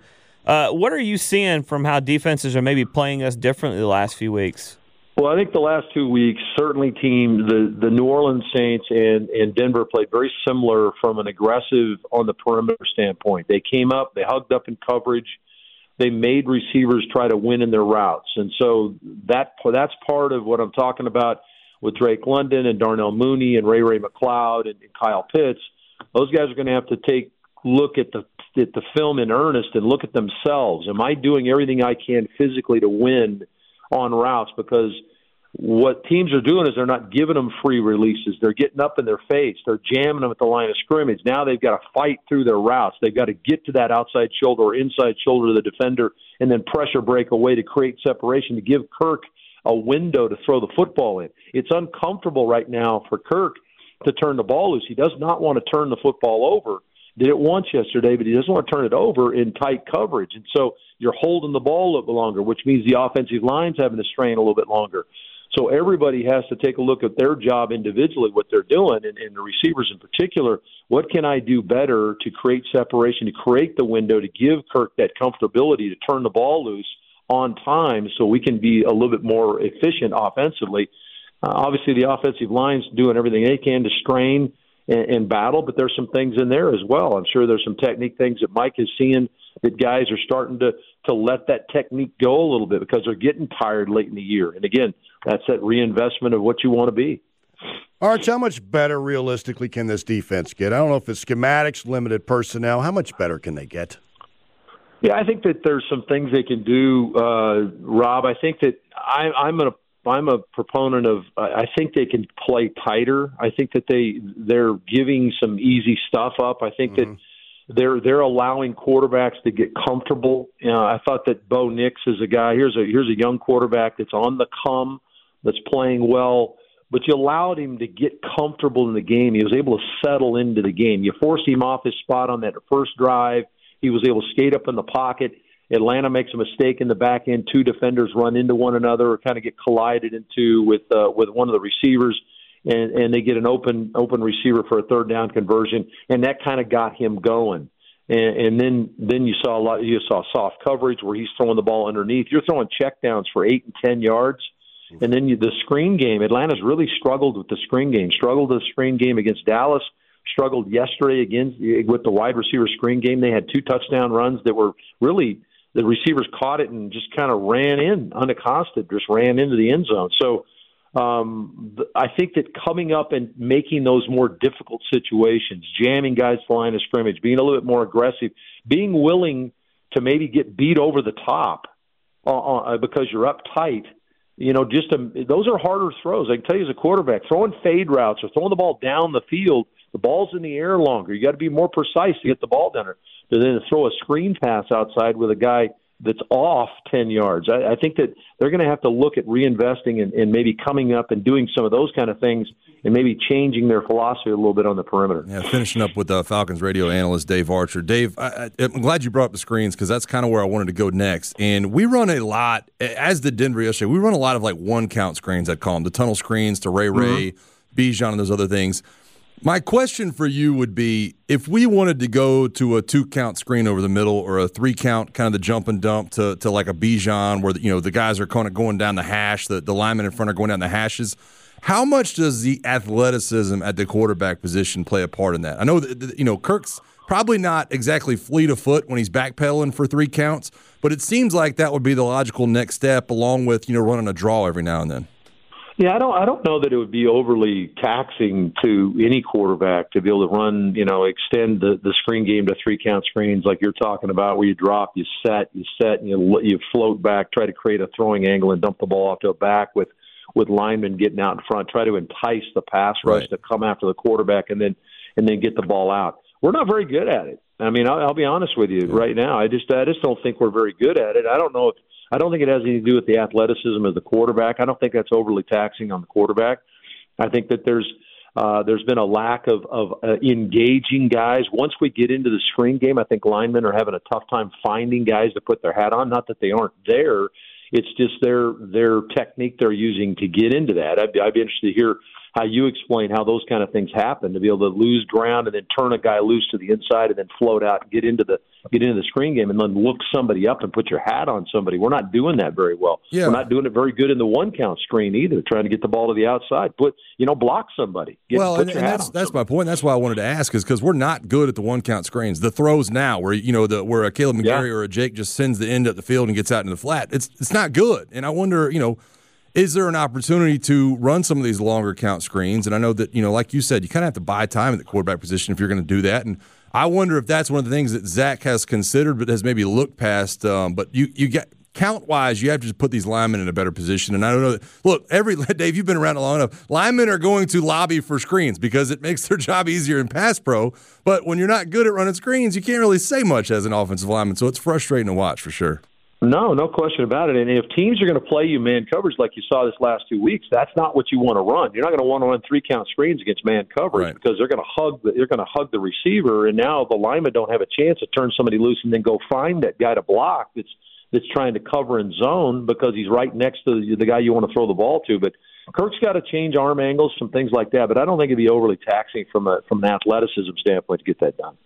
Uh, what are you seeing from how defenses are maybe playing us differently the last few weeks? Well, I think the last two weeks, certainly team, the, the New Orleans Saints and, and Denver played very similar from an aggressive on the perimeter standpoint. They came up, they hugged up in coverage, they made receivers try to win in their routes. And so that that's part of what I'm talking about with Drake London and Darnell Mooney and Ray Ray McCloud and, and Kyle Pitts. Those guys are going to have to take look at the at the film in earnest and look at themselves. Am I doing everything I can physically to win on routes? Because what teams are doing is they're not giving them free releases. They're getting up in their face. They're jamming them at the line of scrimmage. Now they've got to fight through their routes. They've got to get to that outside shoulder or inside shoulder of the defender and then pressure break away to create separation to give Kirk a window to throw the football in. It's uncomfortable right now for Kirk to turn the ball loose. He does not want to turn the football over. Did it once yesterday, but he doesn't want to turn it over in tight coverage. And so you're holding the ball a little bit longer, which means the offensive line's having to strain a little bit longer. So everybody has to take a look at their job individually, what they're doing, and, and the receivers in particular. What can I do better to create separation, to create the window, to give Kirk that comfortability to turn the ball loose on time so we can be a little bit more efficient offensively? Uh, obviously, the offensive line's doing everything they can to strain and, and battle, but there's some things in there as well. I'm sure there's some technique things that Mike is seeing that guys are starting to, to let that technique go a little bit because they're getting tired late in the year. And again, that's that reinvestment of what you want to be. Arch, how much better realistically can this defense get? I don't know if it's schematics, limited personnel. How much better can they get? Yeah, I think that there's some things they can do, uh, Rob. I think that I, I'm a I'm a proponent of. Uh, I think they can play tighter. I think that they they're giving some easy stuff up. I think mm-hmm. that they're they're allowing quarterbacks to get comfortable. You know, I thought that Bo Nix is a guy. Here's a here's a young quarterback that's on the come, that's playing well. But you allowed him to get comfortable in the game. He was able to settle into the game. You forced him off his spot on that first drive. He was able to skate up in the pocket. Atlanta makes a mistake in the back end. Two defenders run into one another or kind of get collided into with uh, with one of the receivers, and, and they get an open open receiver for a third down conversion, and that kind of got him going. And, and then then you saw a lot. You saw soft coverage where he's throwing the ball underneath. You're throwing checkdowns for eight and ten yards, and then you, the screen game. Atlanta's really struggled with the screen game. Struggled with the screen game against Dallas. Struggled yesterday against with the wide receiver screen game. They had two touchdown runs that were really. The receivers caught it and just kind of ran in, unaccosted, just ran into the end zone. So um, I think that coming up and making those more difficult situations, jamming guys to the line of scrimmage, being a little bit more aggressive, being willing to maybe get beat over the top uh, uh, because you're up tight, you know, just to, those are harder throws. I can tell you as a quarterback, throwing fade routes or throwing the ball down the field, the ball's in the air longer. You got to be more precise to get the ball down there. To then throw a screen pass outside with a guy that's off ten yards. I, I think that they're going to have to look at reinvesting and, and maybe coming up and doing some of those kind of things and maybe changing their philosophy a little bit on the perimeter. Yeah, finishing up with uh, Falcons radio analyst Dave Archer. Dave, I, I'm glad you brought up the screens because that's kind of where I wanted to go next. And we run a lot, as did Denver yesterday, we run a lot of like one-count screens, I'd call them, the tunnel screens to Ray Ray, mm-hmm. Bijan, and those other things. My question for you would be, if we wanted to go to a two-count screen over the middle or a three-count, kind of the jump and dump to, to like a Bijan where, you know, the guys are kind of going down the hash, the, the linemen in front are going down the hashes, how much does the athleticism at the quarterback position play a part in that? I know that, you know, Kirk's probably not exactly fleet of foot when he's backpedaling for three counts, but it seems like that would be the logical next step along with, you know, running a draw every now and then. Yeah, I don't. I don't know that it would be overly taxing to any quarterback to be able to run, you know, extend the, the screen game to three count screens like you're talking about, where you drop, you set, you set, and you you float back, try to create a throwing angle and dump the ball off to a back with with linemen getting out in front, try to entice the pass rush right. to come after the quarterback and then and then get the ball out. We're not very good at it. I mean, I'll, I'll be honest with you right now. I just I just don't think we're very good at it. I don't know if. I don't think it has anything to do with the athleticism of the quarterback. I don't think that's overly taxing on the quarterback. I think that there's uh, there's been a lack of, of uh, engaging guys. Once we get into the screen game, I think linemen are having a tough time finding guys to put their hat on. Not that they aren't there. It's just their their technique they're using to get into that. I'd be, I'd be interested to hear how you explain how those kind of things happen, to be able to lose ground and then turn a guy loose to the inside and then float out and get into the get into the screen game and then look somebody up and put your hat on somebody. We're not doing that very well. Yeah. We're not doing it very good in the one count screen either, trying to get the ball to the outside. Put you know, block somebody. Get, well, put and, your and hat that's on that's somebody. my point. That's why I wanted to ask, is because we're not good at the one count screens. The throws now, where you know the where a Caleb McGarry Yeah. or a Jake just sends the end up the field and gets out into the flat. It's it's not good. And I wonder, you know, is there an opportunity to run some of these longer count screens? And I know that, you know, like you said, you kind of have to buy time at the quarterback position if you're going to do that. And I wonder if that's one of the things that Zach has considered but has maybe looked past. Um, but you you get count wise, you have to just put these linemen in a better position. And I don't know that, look, every Dave, you've been around long enough. Linemen are going to lobby for screens because it makes their job easier in pass pro. But when you're not good at running screens, you can't really say much as an offensive lineman. So it's frustrating to watch for sure. No, no question about it. And if teams are going to play you man coverage like you saw this last two weeks, that's not what you want to run. You're not going to want to run three count screens against man coverage, right, because they're going to hug the, they're going to hug the receiver, and now the linemen don't have a chance to turn somebody loose and then go find that guy to block that's that's trying to cover in zone because he's right next to the, the guy you want to throw the ball to. But Kirk's got to change arm angles, some things like that. But I don't think it'd be overly taxing from a from an athleticism standpoint to get that done.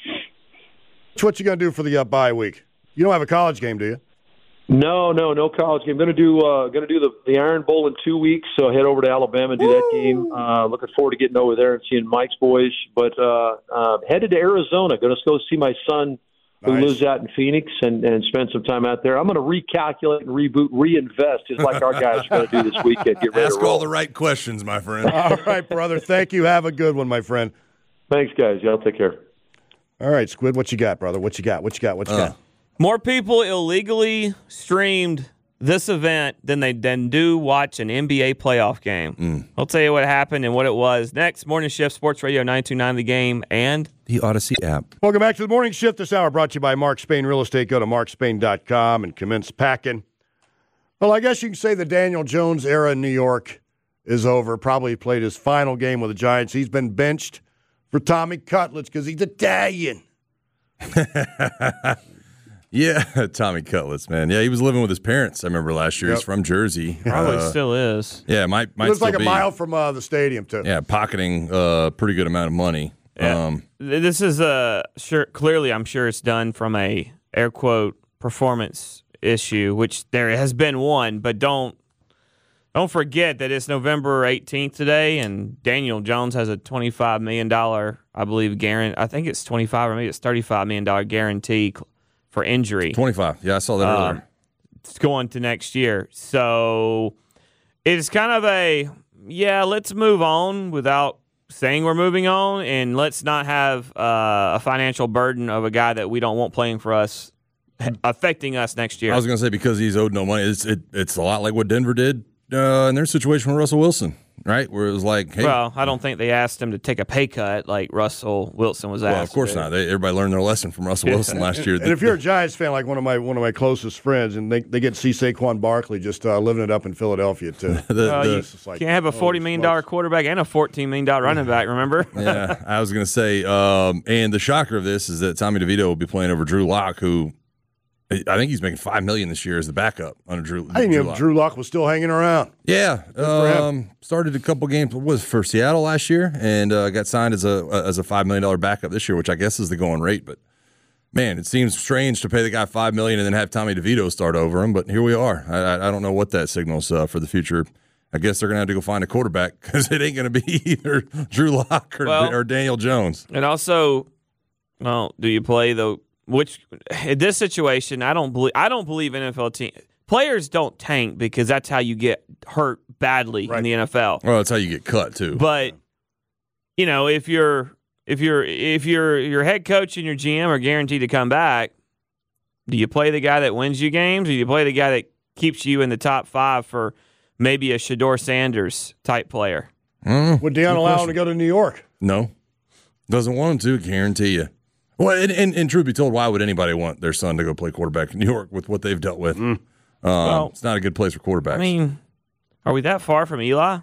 So what you going to do for the uh, bye week? You don't have a college game, do you? No, no, no college game. Going to do uh, going to do the, the Iron Bowl in two weeks. So head over to Alabama and do Woo! that game. Uh, looking forward to getting over there and seeing Mike's boys. But uh, uh, headed to Arizona. Going to go see my son who Nice. lives out in Phoenix and, and spend some time out there. I'm going to recalculate and reboot, reinvest, just like our guys are going to do this weekend. Get ready Ask to roll. all the right questions, my friend. All right, brother. Thank you. Have a good one, my friend. Thanks, guys. Y'all take care. All right, Squid, what you got, brother? What you got? What you got? What you Uh. got? More people illegally streamed this event than they then do watch an N B A playoff game. Mm. I'll tell you what happened and what it was next. Morning Shift, Sports Radio nine two nine The Game, and The Odyssey app. Welcome back to the Morning Shift. This hour brought to you by Mark Spain Real Estate. Go to mark spain dot com and commence packing. Well, I guess you can say the Daniel Jones era in New York is over. Probably played his final game with the Giants. He's been benched for Tommy Cutlets because he's Italian. Yeah, Tommy Cutlets, man. Yeah, he was living with his parents, I remember last year. Yep. He's from Jersey. probably Uh, still is. Yeah, might, might It was still like a be. mile from uh, the stadium, too. Yeah, pocketing a pretty good amount of money. Yeah. Um, This is a sure. Clearly, I'm sure it's done from a air quote performance issue, which there has been one. But don't don't forget that it's November eighteenth today, and Daniel Jones has a twenty-five million dollar, I believe, guarantee. I think it's twenty-five or maybe it's thirty-five million dollar guarantee for injury. twenty-five. Yeah, I saw that Um, earlier. It's going to next year, so it's kind of a yeah. Let's move on without saying we're moving on, and let's not have uh, a financial burden of a guy that we don't want playing for us affecting us next year. I was going to say, because he's owed no money, it's it, it's a lot like what Denver did uh, in their situation with Russell Wilson, right? Where it was like, hey. Well, I don't think they asked him to take a pay cut like Russell Wilson was asked. Well, of course to. not. They, everybody learned their lesson from Russell Wilson last year. And if you're a Giants fan, like one of my one of my closest friends, and they, they get to see Saquon Barkley just uh, living it up in Philadelphia, too. the, Well, the- you It's just like, can't have a forty million dollar quarterback and a fourteen million dollar running back. Remember? yeah, I was going to say, um, and the shocker of this is that Tommy DeVito will be playing over Drew Lock, who I think he's making five million this year as the backup under Drew. I didn't Drew know Lock. Drew Lock was still hanging around. Yeah, for him. um, started a couple games. What was it, for Seattle last year, and uh, got signed as a as a five million dollar backup this year, which I guess is the going rate. But man, it seems strange to pay the guy five million and then have Tommy DeVito start over him. But here we are. I, I, I don't know what that signals uh, for the future. I guess they're gonna have to go find a quarterback because it ain't gonna be either Drew Lock or, Well, or Daniel Jones. And also, well, do you play the which in this situation? I don't believe. I don't believe N F L team players don't tank because that's how you get hurt badly Right. in the N F L. Well, that's how you get cut too. But you know, if you're if you're if you're your head coach and your G M are guaranteed to come back, do you play the guy that wins you games, or do you play the guy that keeps you in the top five for maybe a Shedeur Sanders type player? Mm, Would Deion allow him to go to New York? no, doesn't want him to. Guarantee you. Well, and, and, and truth be told, why would anybody want their son to go play quarterback in New York with what they've dealt with? Um, Well, it's not a good place for quarterbacks. I mean, are we that far from Eli?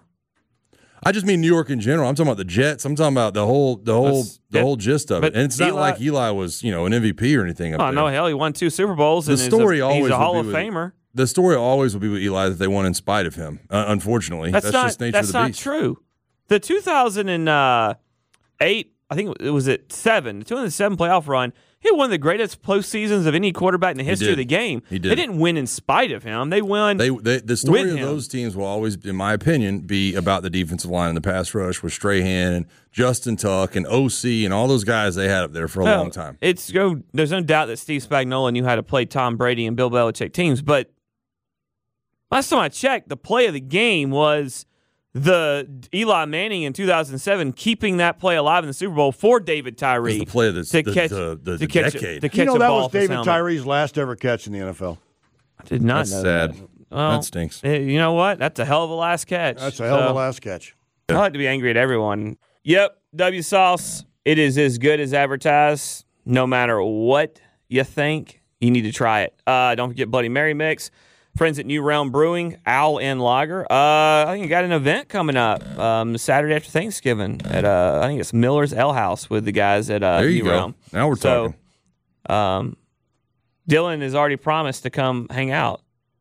I just mean New York in general. I'm talking about the Jets. I'm talking about the whole the whole That's- the yeah, whole gist of but it. And it's not Eli- like Eli was, you know, an M V P or anything. Up Oh there. no, hell, he won two Super Bowls, The and story he's a, always he's a Hall will of be with- Famer. The story always will be with Eli that they won in spite of him. Uh, unfortunately, That's, that's not just nature that's of the not beast. true. The two thousand eight, I think it was at seven, the two thousand seven playoff run, he had one of the greatest postseasons of any quarterback in the history of the game. He did. They didn't win in spite of him. They won. They, they the story with of him. those teams will always, in my opinion, be about the defensive line and the pass rush with Strahan and Justin Tuck and O C and all those guys they had up there for a Well, long time. It's go. There's no doubt that Steve Spagnuolo knew how to play Tom Brady and Bill Belichick teams, but last time I checked, the play of the game was the Eli Manning in two thousand seven keeping that play alive in the Super Bowl for David Tyree. It was the play of the, to the, catch, the, the, to the catch, decade. To catch You know, a that ball was off his David helmet. Tyree's last ever catch in the N F L. I did not That's know sad. that. Well, that stinks. eh, You know what? That's a hell of a last catch. That's a hell of a So, last catch. I like to be angry at everyone. Yep, W Sauce. It is as good as advertised. No matter what you think, you need to try it. Uh, don't forget Bloody Mary Mix. Friends at New Realm Brewing, Owl and Lager. Uh, I think you got an event coming up um, Saturday after Thanksgiving at uh, I think it's Miller's Ale House with the guys at uh, There you New go. Realm. Now we're so, talking. Um, Dylan has already promised to come hang out.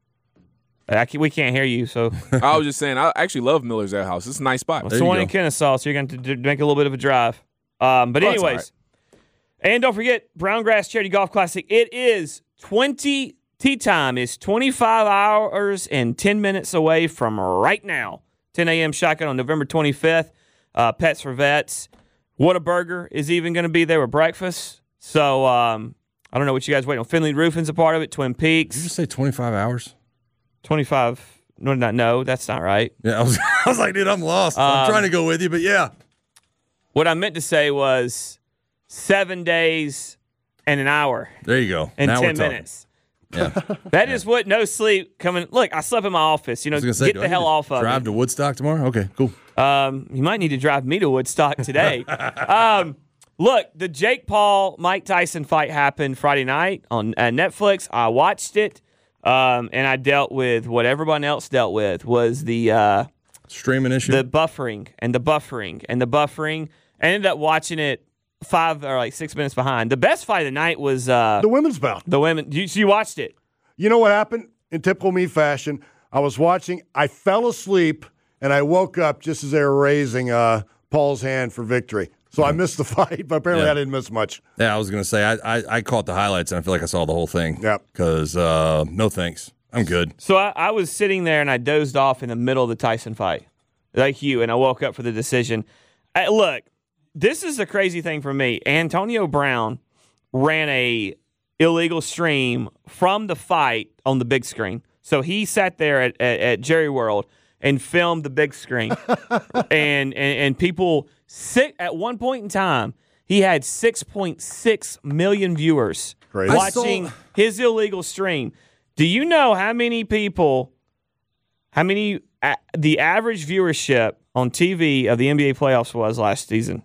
I can't, we can't hear you, so I was just saying, I actually love Miller's Ale House. It's a nice spot. it's the one in Kennesaw, so you're going to do- make a little bit of a drive. Um, but Oh, it's all anyways, and don't forget Browngrass Charity Golf Classic. It is twenty. Tee time is twenty-five hours and ten minutes away from right now. ten a.m. shotgun on November twenty-fifth. Uh, Pets for Vets. Whataburger is even going to be there with breakfast. So um, I don't know what you guys waiting on. Finley Roofing's a part of it. Twin Peaks. Did you just say twenty-five hours? twenty-five. No, not, no, that's not right. Yeah, I was, I was like, dude, I'm lost. I'm Um, trying to go with you, but yeah. What I meant to say was seven days and an hour There you go. and Now we're ten talking. minutes. Yeah. That is what no sleep coming. Look, I slept in my office. You know, I was gonna say, get do the I hell need to off of Drive it. to Woodstock tomorrow? Okay, cool. Um, you might need to drive me to Woodstock today. um, look, the Jake Paul Mike Tyson fight happened Friday night on uh, Netflix. I watched it, um, and I dealt with what everyone else dealt with was the uh, streaming issue, the buffering, and the buffering, and the buffering. I ended up watching it five or like six minutes behind. The best fight of the night was uh, The women's bout. the women. You, you watched it. You know what happened? In typical me fashion, I was watching, I fell asleep, and I woke up just as they were raising uh, Paul's hand for victory. So I missed the fight, but apparently Yeah. I didn't miss much. Yeah, I was going to say, I, I I caught the highlights, and I feel like I saw the whole thing. Yep. Because uh, no thanks. I'm good. So I, I was sitting there and I dozed off in the middle of the Tyson fight, like you, and I woke up for the decision. I, look, this is the crazy thing for me. Antonio Brown ran a illegal stream from the fight on the big screen. So he sat there at, at, at Jerry World and filmed the big screen. and, and and people, sit, at one point in time, he had six point six million viewers Crazy. watching I saw- his illegal stream. Do you know how many people, how many, uh, the average viewership on T V of the N B A playoffs was last season?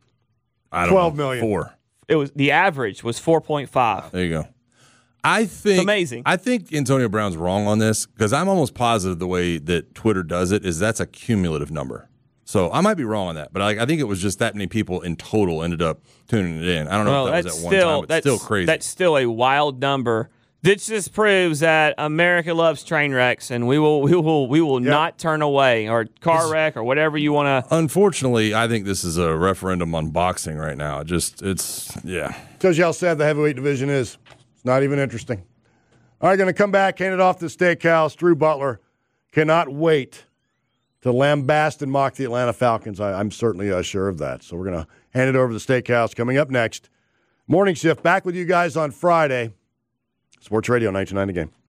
I don't twelve know. million. Four. It was the average was four point five. There you go. I think It's amazing. I think Antonio Brown's wrong on this because I'm almost positive the way that Twitter does it is that's a cumulative number. So I might be wrong on that, but I, I think it was just that many people in total ended up tuning it in. I don't know Well, if that that's was at one still time, but that's still crazy. That's still a wild number. This just proves that America loves train wrecks, and we will we will we will Yep. not turn away, or car wreck or whatever you want to. Unfortunately, I think this is a referendum on boxing right now. It just it's yeah. Tells you how sad the heavyweight division is. It's not even interesting. All right, going to come back, hand it off to the Steakhouse. Drew Butler cannot wait to lambast and mock the Atlanta Falcons. I, I'm certainly uh, sure of that. So we're going to hand it over to the Steakhouse. Coming up next, Morning Shift. Back with you guys on Friday. Sports Radio ninety-nine The Game.